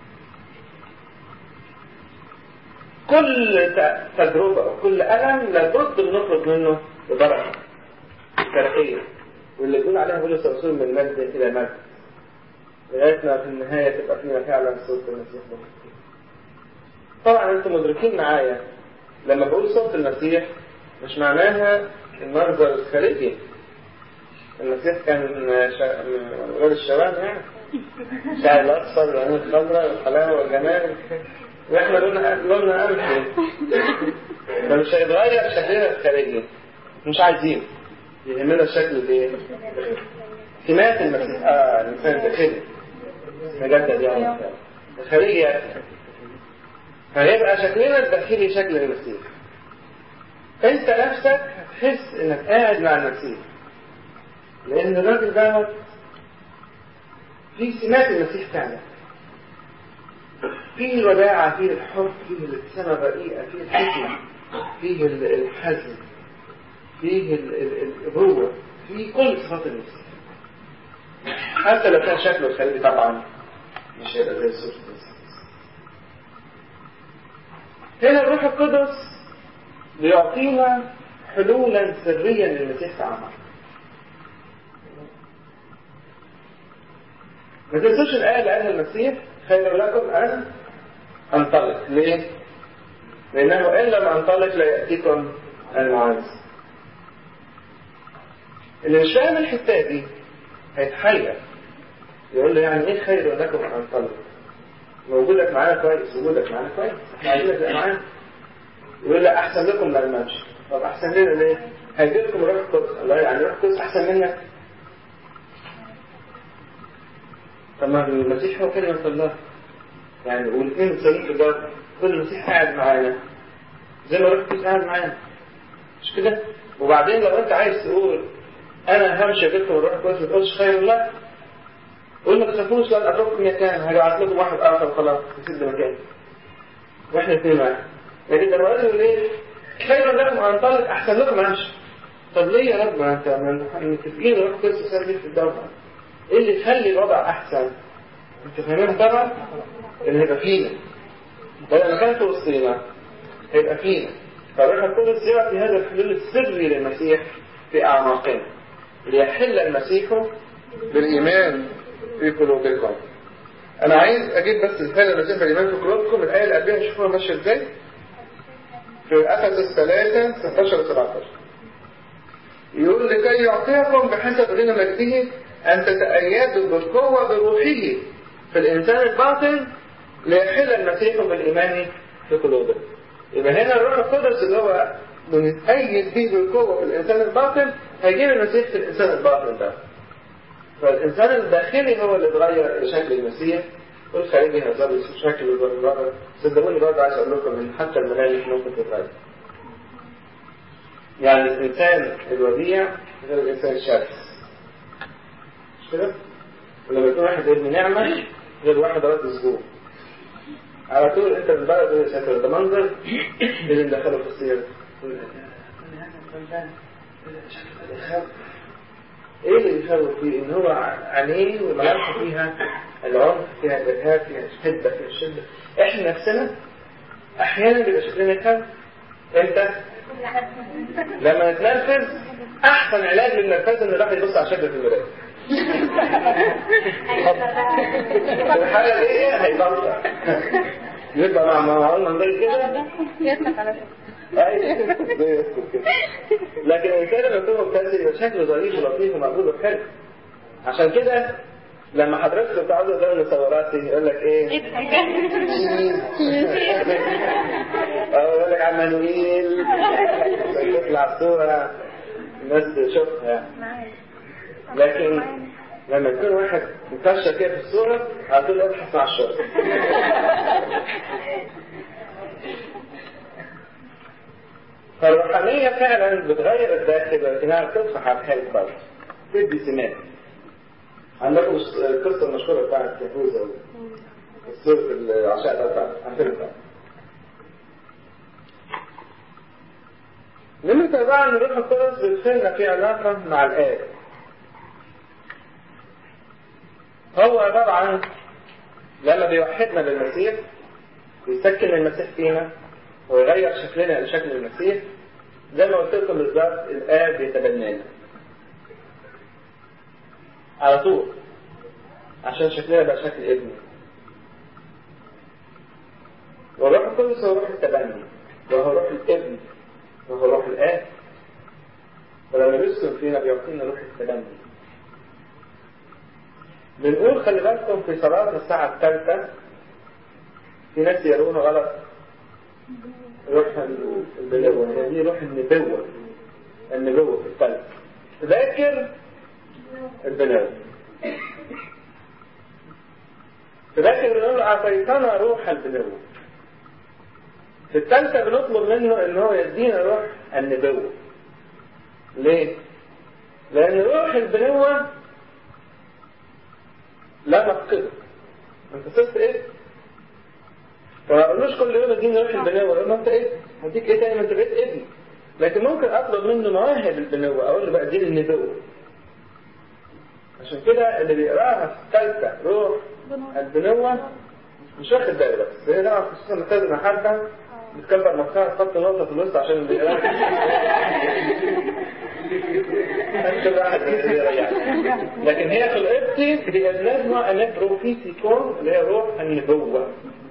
كل تجربة وكل ألم لابد نخرج منه ببركة تاريخية، واللي يقول عليها بولس الرسول من مجد إلى مجد، لغاية ما في النهاية تبقى فينا فعلا صورة المسيح. طبعا أنتم مدركين معايا لما بقول صورة المسيح مش معناها المنظر الخارجي. المسيح كان شا... ولاد الشباب يعني شعر الأصفر والعيون الخضراء والحلاوة والجمال، واحنا لوننا لوننا قمحي، فمش هيتغير شكلنا الخارجي، مش عايزين يهمنا الشكل الايه؟ سمات المسيح. اه الانسان الداخلي مجدد يعني الخارجي يعني. فيبقى شكلنا الداخلي شكل المسيح. انت نفسك هتحس انك قاعد مع المسيح، لان الراجل ده في سمات المسيح فعلا، فيه الوداعة، فيه الحب، فيه الابتسامة الرقيقة، فيه الحكمة، فيه الحزم، فيه الأبوة، فيه كل صفات المسيح. حتى لو كان شكله الخارجي طبعا مش هيبقى زي صورة المسيح. هنا الروح القدس بيعطينا حلولا سريا للمسيح في عمله. ما تنسوش الآية اللي قالها المسيح خير لكم أن أنطلق. ليه؟ لأنه إن لم أنطلق لا يأتيكم المعز. اللي مش فاهم الحتة دي هيتحير، يقول له يعني إيه خير لكم أن أنطلق؟ وجودك معانا كويس، وجودك معانا كويس، إحنا عايزينك تبقى معانا. يقول لا أحسن لكم لا نمشي. طب أحسن لنا ليه؟ هيجيلكم روح القدس. الله يعني روح القدس أحسن منك؟ طب ما المسيح هو كلمة الله يعني، والاثنين متساويين في الجواب. كل المسيح قاعد معانا زي ما روح القدس قاعد معانا، مش كده؟ وبعدين لو أنت عايز تقول أنا همشي أجيلكم روح القدس ما تقولش خير الله، قول ما تخافوش لأن أترككم مكان، هبعت لكم واحد آخر وخلاص يسد مكان وإحنا اثنين معانا. لكن لما قالوا ليه خير لكم أن أنطلق أحسن لكم أمشي. طب ليه يا رب ما أنت متفقين روح القدس يسجل في الدوحة؟ إيه اللي يخلي الوضع أحسن؟ أنت فاهمين طبعا؟ إن هيبقى فينا بدل ما كان في وسطينا هيبقى فينا. فالروح القدس يعطي هذا الحلول السري للمسيح في أعماقنا ليحل المسيح بالإيمان في قلوبكم. أنا عايز أجيب بس الحل المسيح بالإيمان في قلوبكم. الآية اللي قبلها نشوفها ماشية إزاي في أفسس ثلاثة ستة عشر وسبعة عشر. يقول لكي يعطيكم بحسب غنى مجده أن تتأيدوا بالقوة بروحه في الإنسان الباطن ليحل المسيح بالإيمان في قلوبكم. يبقى هنا الروح القدس اللي هو بنتأيد به بالقوة في الإنسان الباطن هيجيب المسيح في الإنسان الباطن ده. فالإنسان الداخلي هو اللي اتغير شكل المسيح، والخارجي هيظل شكل الظاهر. صدقوني برضه عايز أقول لكم إن حتى الملامح ممكن تتغير. يعني الإنسان الوديع غير الإنسان الشرس، كده؟ ولما يكون واحد ابن نعمة غير واحد رد اسبوع على طول انت من بلد يا ساتر ده منظر اللي ندخله في السيرة. ايه اللي بيخوف فيه؟ ان هو عينيه وملامحه فيها العنف، فيها الارهاب، فيها الشده، فيها الشده. احنا نفسنا احيانا بيبقى شكلنا يخوف. امتى؟ لما نتنرفز. احسن علاج للنرفز ان الواحد يبص على شكل في المرايه. في الحاله دي هيبطل يبقى مع معقول منظر كده يسلك على شكل. ايوه زي يسكت كده. لكن الانسان لما يكون مبتسم يبقى شكله ظريف ولطيف ومقبول وحلو. عشان كده لما حضرتك بتقعدوا قدام مصوراتي يقول لك ايه؟ اه يقول لك عمانويل تطلع صورة الناس تشوفها. لكن لما يكون واحد مكشر كده في الصورة على طول ابحث مع الشرطة. فالروحانية فعلا بتغير الداخل ولكنها بتطفح على الخارج برضه. تدي سمات. عندكم القصة المشهورة بتاعت يهوذا السورة العشاء ده بتاعت عارفينها. لما طبعا الروح القدس بيدخلنا في علاقة مع الآب. هو طبعا لما بيوحدنا بالمسيح بيسكن المسيح فينا ويغير شكلنا لشكل المسيح. زي ما قلت لكم بالظبط الآب بيتبنانا على طول عشان شكلنا بقى شكل ابنه. والروح القدس هو روح التبني وهو روح الابن وهو روح الآب. ولما بيسكن فينا بيعطينا روح التبني. بنقول خلي بالكم في صلاة الساعة الثالثة في ناس يروها غلط روح البنوة. هي دي روح النبوة. النبوة في القلب تذاكر البنوة. تذاكر بنقول أعطيتنا روح البنوة. في الثالثة بنطلب منه إن هو يدينا روح النبوة. ليه؟ لأن روح البنوة لا نفقده. أنت صرت إيه؟ فما أقولوش كل يوم اديني روح البنوة. أقول له أنت إيه؟ هديك إيه تاني؟ ما أنت بقيت ابني. لكن ممكن أطلب منه مواهب البنوة. أقول له بقى اديني النبوة. عشان كده اللي بيقراها في الثالثة روح البنوة مش واخد باله بس. هي طبعا خصوصا متازنة حبة بتكبر نفسها تحط نقطة في الوسط عشان اللي بيقراها. كل واحد يريح. لكن هي في القبطي هي النجمة النبروفيسيكون اللي هي روح النبوة.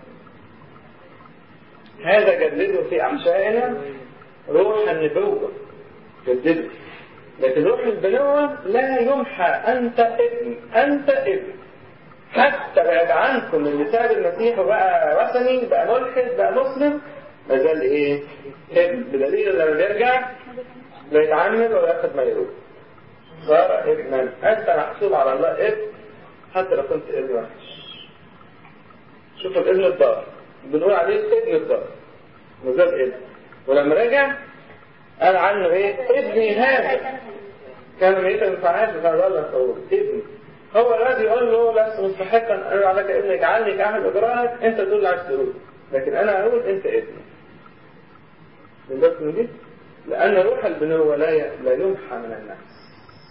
هذا جدده في أحشائنا روح النبوة جدده. لكن روح البنوة لا يمحى. أنت ابن أنت ابن. حتى بعد عنكم اللي ساب المسيح وبقى وثني بقى ملحد بقى مسلم ما زال ايه؟ ابن. بدليل لما بيرجع لا يتعمل ولا ياخد ما يروح صار ابنا. أنت محسوب على الله ابن حتى لو كنت ابن وحش. شوف الابن الضار بنقول عليه ابن الضار ما زال ابن. ولما رجع قال عنه ايه؟ ابني هذا كان ميتا من فعاش فقال الله فهو ابني. هو الذي يقول له لست مستحقا أن أقول عليك ابنك اجعلني كأحد أجرائك. أنت تقول عايز تقول لكن أنا أقول أنت ابني. من ذلك نجيب لأن روح البنوة لا لا يمحى من النفس.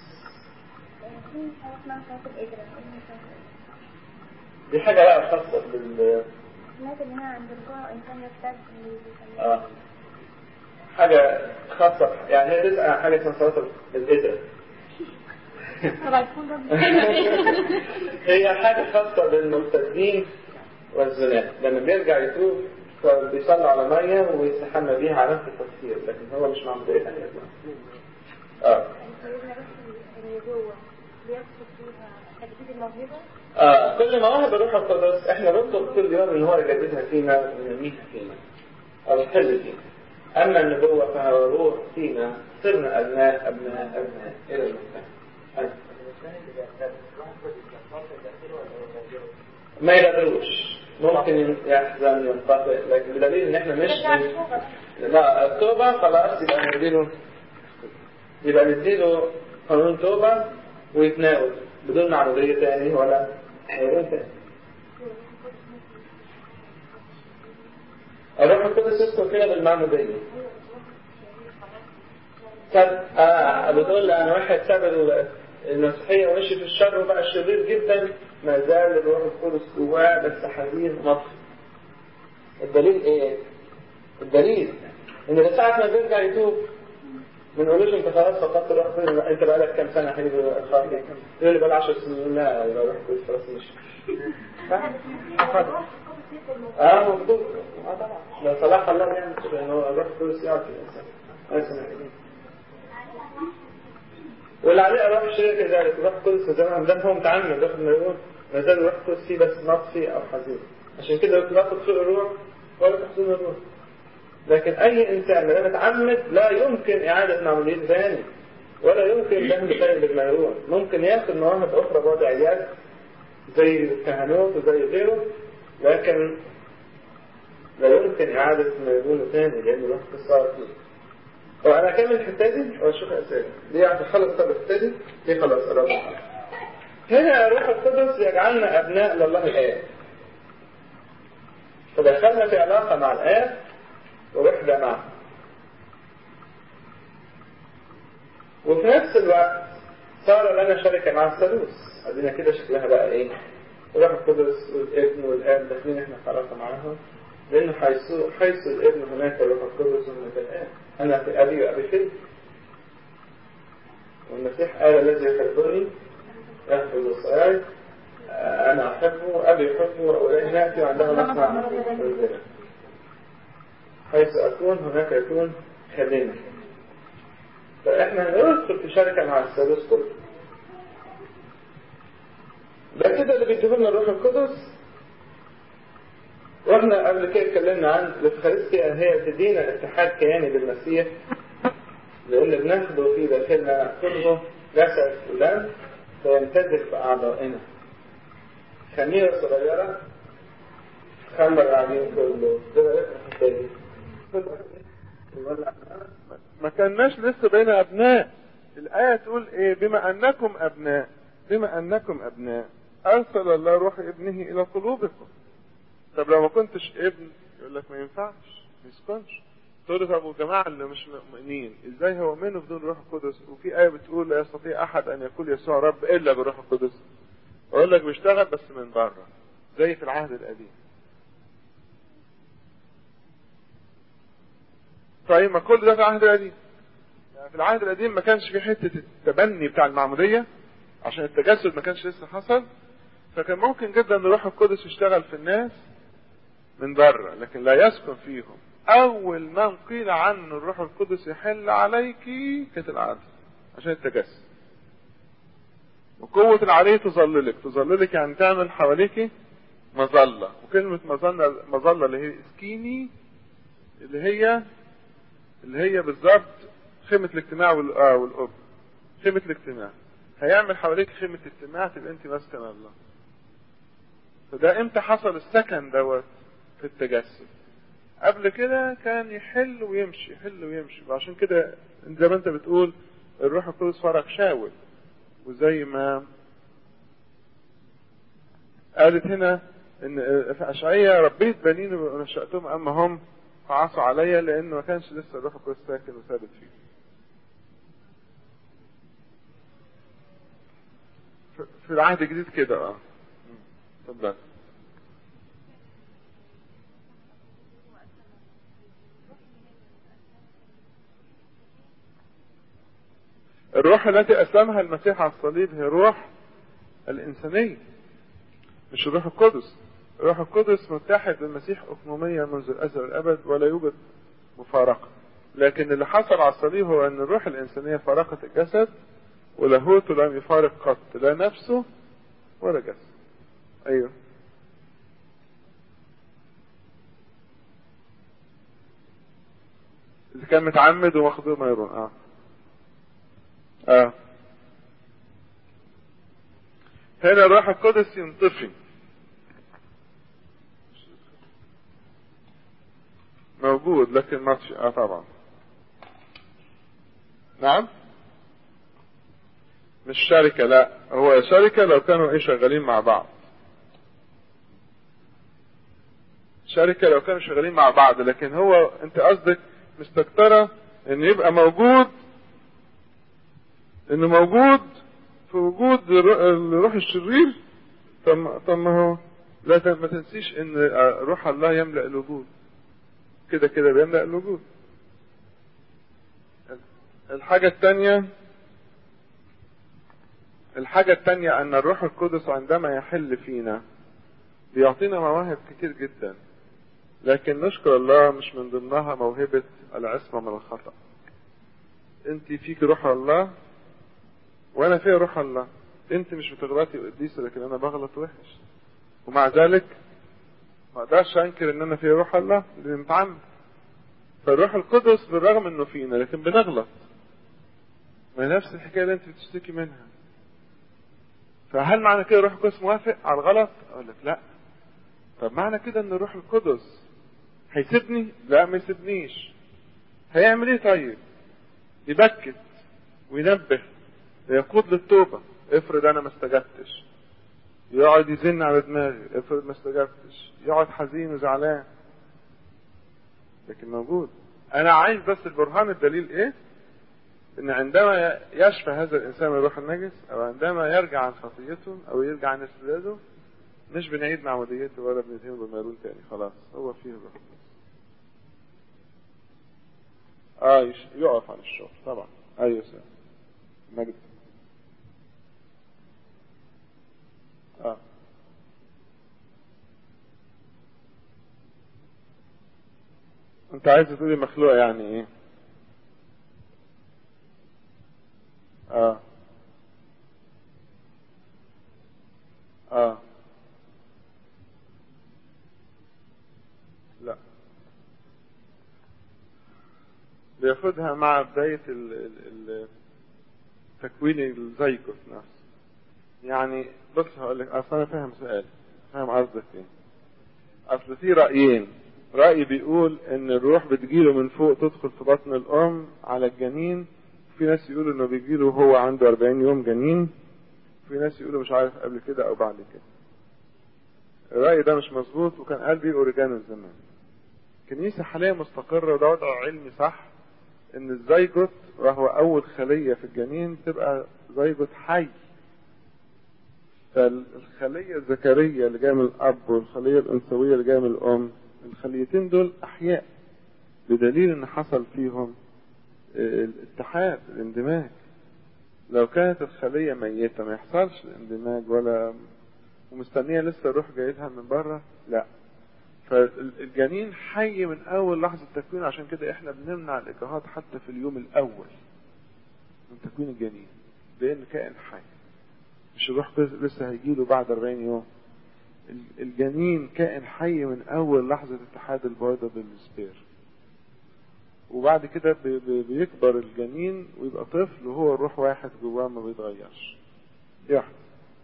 دي حاجة بقى خاصة بال آه. حاجة خاصة يعني هي تسأل حاجة اسمها صلاة الإدرة. هي حاجة خاصة بالمرتدين والزناة. لما بيرجع يتوب فبيصلي على مية ويستحمى بيها على نفس التفسير. لكن هو مش معمول ايه تانية اه اه كل مواهب الروح القدس احنا بنطلب كل يوم ان هو يجددها فينا وينميها فينا او يحل فينا. اما النبوة فهو روح فينا صرنا ابناء ابناء ابناء الى المستقبل. ما يقدروش ممكن يحزن ينقطع لكن بدليل ان احنا مش لا التوبة خلاص يبقى نديله يبقى نديله قانون توبة ويتناول بدون معمودية تاني ولا ميرون تاني. الروح القدس يذكر كده بالمعمودية. سب آه بتقول أنا واحد ساب المسيحية ومشي في الشر وبقى شرير جدا، ما زال الروح القدس جواه بس حزين مطفي. الدليل إيه؟ الدليل إن ساعة ما بيرجع يتوب ما نقولوش أنت خلاص فقدت الروح القدس، أنت بقالك كام سنة حبيبي الخاطئ؟ يقول لي بقى عشر سنين. لا يبقى الروح القدس خلاص مشي. اه مظبوط. اه طبعا لو صلاح الله يعني لأنه الروح القدس يعرف الإنسان. واللي عليه أروح الشرير كذلك الروح القدس زمان ده هو متعمد ياخد مليون ما زال الروح القدس فيه بس مطفي أو حزين. عشان كده باخد فوق الروح ولا تحزن الروح. لكن أي إنسان لما يتعمد لا يمكن إعادة معموديته ثاني ولا يمكن دهن شيء بالمليون. ممكن ياخد مواهب أخرى بعد عياد زي الكهنوت وزي غيره، لكن لا يمكن إعادة مليون ثاني لأن الروح القدس صار فيه. وأنا أكمل الحتة دي وأشوف أسئلة دي هتخلص طب الحتة دي دي خلاص قربنا. هنا الروح القدس يجعلنا أبناء لله الآب، فدخلنا في علاقة مع الآب ووحدة معه، وفي نفس الوقت صار لنا شركة مع الثالوث. أدينا كده شكلها بقى إيه؟ الروح القدس والابن والآب داخلين إحنا في علاقة معهم، لأنه حيث حيث الابن هناك الروح القدس وهناك الآب. أنا في أبي وأبي فيه، والمسيح قال الذي يحبني يحفظ وصاياي، أنا أحبه أبي يحبه وإليه نأتي وعندما نصنع حيث أكون هناك يكون خادمي. فإحنا ندخل في شركة مع الثالوث كله. ده كده اللي بيديهولنا الروح القدس. واحنا قبل كده اتكلمنا عن الإفخارستيا، هي تدينا اتحاد كياني بالمسيح، لأن بناخده في داخلنا نأخذه جسد ودم فيمتزج في أعضائنا. خميرة صغيرة خمر العجين كله. ما كناش لسه بين أبناء. الآية تقول إيه؟ بما أنكم أبناء، بما أنكم أبناء أرسل الله روح ابنه إلى قلوبكم. طب لو ما كنتش ابن يقول لك ما ينفعش ما يسكنش. تقول طب والجماعة اللي مش مؤمنين ازاي هو منه بدون روح القدس؟ وفي آية بتقول لا يستطيع أحد أن يقول يسوع رب إلا بالروح القدس. أقول لك بيشتغل بس من بره زي في العهد القديم. طيب ما كل ده في العهد القديم. يعني في العهد القديم ما كانش في حتة التبني بتاع المعمودية عشان التجسد ما كانش لسه حصل، فكان ممكن جدا ان الروح القدس يشتغل في الناس من بره لكن لا يسكن فيهم. اول من قيل عنه الروح القدس يحل عليكي كانت العدل عشان التجسد. وقوة العلي تظللك، تظللك يعني تعمل حواليك مظلة. وكلمة مظلة مظلة اللي هي اسكيني اللي هي اللي هي بالظبط خيمة الاجتماع والأب. خيمة الاجتماع هيعمل حواليك خيمة اجتماع تبقى انت ماسكة الله. فده امتى حصل السكن دوت في التجسد؟ قبل كده كان يحل ويمشي يحل ويمشي. وعشان كده زي ما انت بتقول الروح القدس فرق شاول، وزي ما قالت هنا ان في اشعياء ربيت بنين ونشأتهم اما هم فعصوا عليا، لانه ما كانش لسه الروح القدس ساكن وثابت فيه. في العهد الجديد كده اه. اتفضل. الروح التي أسلمها المسيح على الصليب هي روح الإنسانية مش الروح القدس. الروح القدس متحد بالمسيح أقنوميا منذ الأزل والأبد ولا يوجد مفارقة. لكن اللي حصل على الصليب هو أن الروح الإنسانية فارقت الجسد ولاهوته لم يفارق قط لا نفسه ولا جسد. أيوه إذا كان متعمد ومخدوم ما يرون آه آه هنا الروح القدس ينطفي موجود لكن مطفي اه طبعا. نعم مش شركة، لا هو شركة لو كانوا ايه شغالين مع بعض، شركة لو كانوا شغالين مع بعض. لكن هو انت قصدك مستكترة ان يبقى موجود، انه موجود في وجود الروح الشرير. طب ما هو لا، ما تنسيش ان روح الله يملأ الوجود، كده كده بيملأ الوجود. الحاجة الثانية الحاجة الثانية ان الروح القدس عندما يحل فينا بيعطينا مواهب كتير جدا، لكن نشكر الله مش من ضمنها موهبة العصمة من الخطأ. انت فيك روح الله وانا فيها روح الله، انت مش بتغلطي قديسة لكن انا بغلط وحش، ومع ذلك ما اقدرش انكر ان انا فيها روح الله اللي متعمد. فالروح القدس بالرغم انه فينا لكن بنغلط، ما نفس الحكاية اللي انت بتشتكي منها. فهل معنى كده الروح القدس موافق على الغلط؟ اقول لك لا. طب معنى كده ان الروح القدس هيسيبني؟ لا ما يسيبنيش. هيعمل ايه طيب؟ يبكت وينبه ويقود للتوبة. افرض انا ما استجبتش، يقعد يزن على دماغي، افرض ما استجبتش، يقعد حزين وزعلان، لكن موجود. انا عايز بس البرهان، الدليل ايه؟ ان عندما يشفى هذا الانسان من الروح النجس، او عندما يرجع عن خطيته او يرجع عن ارتداده، مش بنعيد معموديته ولا بنتهم بالميرون تاني، خلاص هو فيه الروح النجس. اه يقف عن الشغل طبعا. ايوه سلام مجد. اه انت عايز تقولي مخلوق يعني ايه؟ اه اه لا، بياخدها مع بداية تكوين الزيكوس نفسه. يعني بص هقول لك، اصل انا فاهم سؤال، فاهم قصدك ايه. اصل في رأيين، رأي بيقول ان الروح بتجيله من فوق تدخل في بطن الام على الجنين، في ناس يقولوا انه بيجيله وهو عنده أربعين يوم جنين، في ناس يقولوا مش عارف قبل كده او بعد كده. الرأي ده مش مظبوط، وكان قال بيه اوريجانوس زمان. الكنيسة حاليا مستقرة، وده وضع علمي صح، ان الزيجوت وهو اول خلية في الجنين تبقى زيجوت حي. فالخلية الذكرية اللي جاية من الاب والخلية الانثوية اللي جاية من الام، الخليتين دول احياء، بدليل ان حصل فيهم الاتحاد، الاندماج. لو كانت الخلية ميتة ما يحصلش الاندماج، ولا ومستنية لسه الروح جايتها من بره، لا. فالجنين حي من اول لحظة تكوين، عشان كده احنا بنمنع الاجهاض حتى في اليوم الاول من تكوين الجنين، لان كائن حي، مش الروح لسه هيجيله بعد أربعين يوم. الجنين كائن حي من اول لحظة اتحاد البويضة بالسبير، وبعد كده بيكبر الجنين ويبقى طفل، وهو الروح واحد جواه ما بيتغيرش. يحصل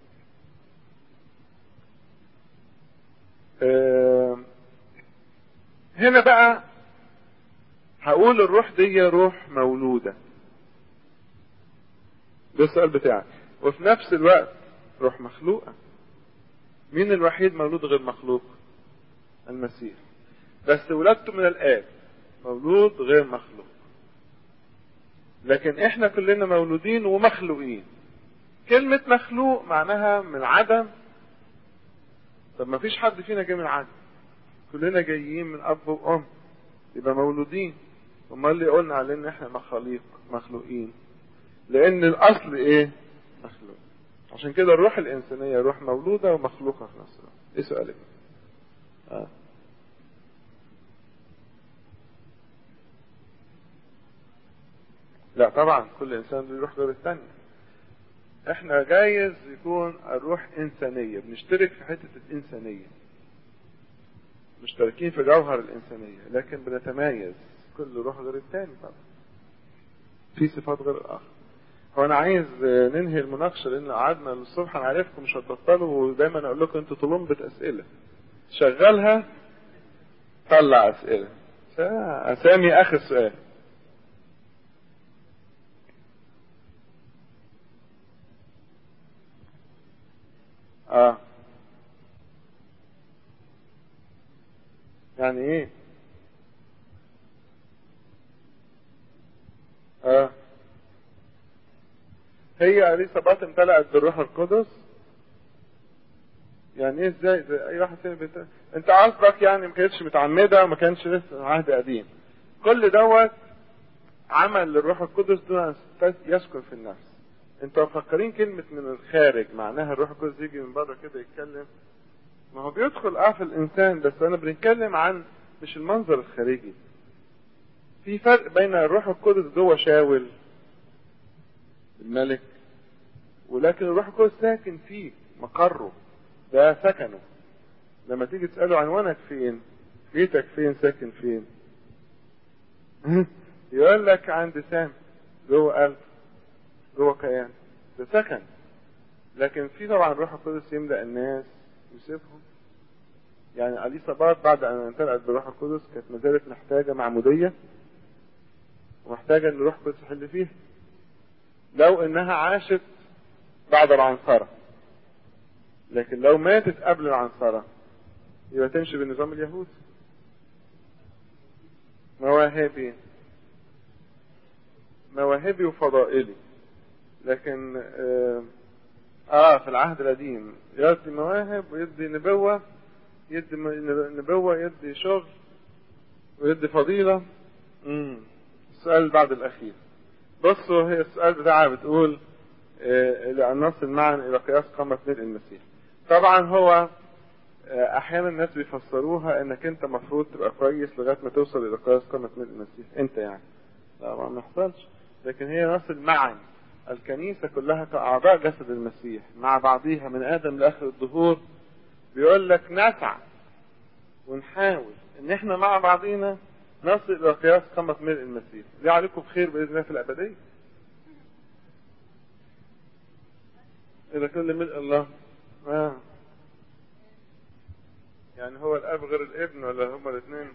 أه هنا بقى هقول الروح دي روح مولودة، ده السؤال بتاعك، وفي نفس الوقت روح مخلوقة. مين الوحيد مولود غير مخلوق؟ المسيح، بس ولادته من الآب، مولود غير مخلوق. لكن احنا كلنا مولودين ومخلوقين. كلمة مخلوق معناها من العدم. طب ما فيش حد فينا جاي من العدم، كلنا جايين من اب وام، يبقى مولودين. امال اللي قلنا على ان احنا مخاليق مخلوقين، لان الاصل ايه؟ مخلوق. عشان كده الروح الانسانية روح مولودة ومخلوقة في نفس الوقت. ايه سؤالك؟ آه. لا طبعا كل انسان له روح غير الثاني. احنا جايز يكون الروح انسانية، بنشترك في حتة الانسانية، مشتركين في جوهر الانسانية، لكن بنتميز، كل روح غير الثاني طبعا، في صفات غير الاخر. هو انا عايز ننهي المناقشة، لان قعدنا للصبح، انا عارفكم مش هتبطلوا، ودايما اقول لكم انتوا طلمبة اسئلة، شغلها طلع اسئلة. اسامي اخر سؤال. يعني ايه؟ اه هي اليصابات امتلأت بالروح القدس. يعني ايه ازاي؟ زي اي واحد تاني بت... انت قصدك يعني ما كانتش متعمده وما كانش لسه عهد قديم. كل دوت عمل للروح القدس دون ان يسكن في النفس. انتوا مفكرين كلمه من الخارج معناها الروح القدس يجي من بره كده يتكلم؟ ما هو بيدخل اه في الانسان، بس انا بنتكلم عن مش المنظر الخارجي. في فرق بين الروح القدس جوه شاول الملك، ولكن الروح القدس ساكن فيه مقره، ده سكنه. لما تيجي تسأله عنوانك فين، بيتك فين، ساكن فين، يقول لك عند سام، جوه قلب، جوه كيان، ده سكن. لكن في طبعا الروح القدس يملأ الناس ويسيبهم. يعني اليصابات بعد ان امتلأت بالروح القدس كانت ما زالت محتاجه معموديه ومحتاجه ان الروح القدس يحل فيها. لو انها عاشت بعد العنصره، لكن لو ماتت قبل العنصره يبقى تمشي بالنظام اليهودي. مواهبي مواهبي وفضائلي. لكن اه, آه في العهد القديم يدي مواهب ويدي نبوة، يدي نبوة، يدي شغل، ويدي فضيلة. امم السؤال بعد الأخير. بصوا، هي السؤال بتاعها بتقول آه لأن نصل معا إلى قياس قامة ملء المسيح. طبعا هو آه أحيانا الناس بيفسروها إنك أنت مفروض تبقى كويس لغاية ما توصل إلى قياس قامة ملء المسيح أنت يعني. لا ما نحصلش، لكن هي نصل معا الكنيسة كلها كأعضاء جسد المسيح مع بعضيها من آدم لآخر الظهور. بيقول لك نسعى ونحاول ان احنا مع بعضينا نصل الى قياس قامة ملء المسيح. دي عليكم بخير باذن الله في الابديه الى كل ملء الله. آه. يعني هو الاب غير الابن ولا هما الاثنين؟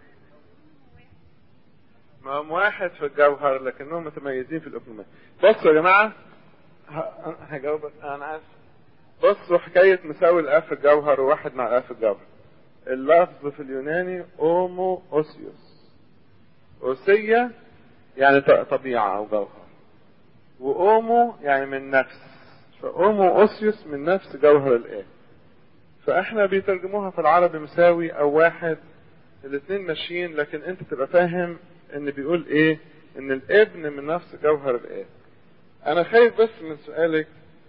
ما هم واحد في الجوهر لكنهم متميزين في الاقنومات. بصوا يا جماعه، هجاوبك انا عارف. بصوا حكايه مساوي الاب في الجوهر وواحد مع الاب في الجوهر. اللفظ في اليوناني اومو اوسيوس. اوسية يعني طبيعة او جوهر، واومو يعني من نفس، فاومو اوسيوس من نفس جوهر الاب. فاحنا بيترجموها في العربي مساوي او واحد، الاثنين ماشيين، لكن انت تبقى فاهم ان بيقول ايه، ان الابن من نفس جوهر الاب. انا خايف بس من سؤالك،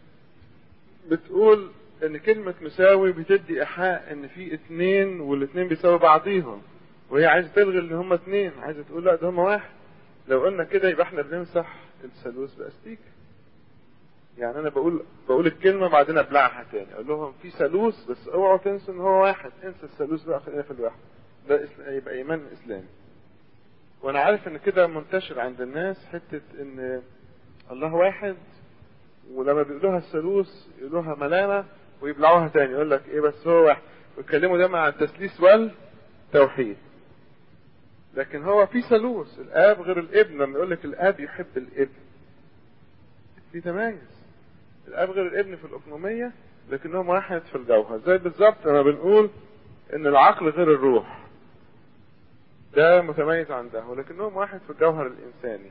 بتقول ان كلمة مساوي بتدي ايحاء ان في اتنين والاثنين بيساوي بعضيهم، وهي عايزة تلغي ان هما اتنين، عايزة تقول لا ده هما واحد. لو قلنا كده يبقى احنا بنمسح الثالوث باستيك. يعني انا بقول بقول الكلمة بعدين ابلعها تاني، اقول لهم في ثالوث بس اوعوا تنسوا ان هو واحد، انسى الثالوث بقى خلينا في الواحد. ده يبقى ايمان اسلامي. وانا عارف ان كده منتشر عند الناس حتة ان الله واحد، ولما بيقولوها الثالوث يقولوها ملامة ويبلعوها تاني، يقول لك ايه بس هو واحد، ويتكلموا ده مع التثليث والتوحيد. لكن هو في ثالوث، الاب غير الابن. لما يقول لك الاب يحب الابن، في تمايز. الاب غير الابن في الاقنومية، لكنهم واحد في الجوهر. زي بالظبط لما بنقول ان العقل غير الروح، ده متميز عندها، ولكنهم واحد في الجوهر الانساني.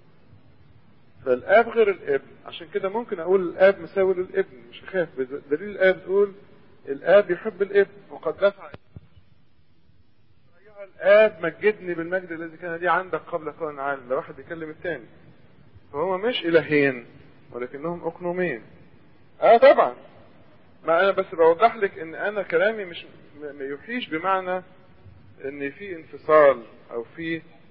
فالاب غير الابن، عشان كده ممكن اقول الاب مساوي للابن مش خاف. دليل الاب تقول الاب يحب الابن وقد دفع ايها الاب مجدني بالمجد الذي كان لي عندك قبل كون العالم. ده واحد يكلم الثاني، فهو مش الهين ولكنهم اقنومين. اه طبعا، ما انا بس بوضح لك ان انا كلامي مش ما يوحيش بمعنى ان في انفصال او في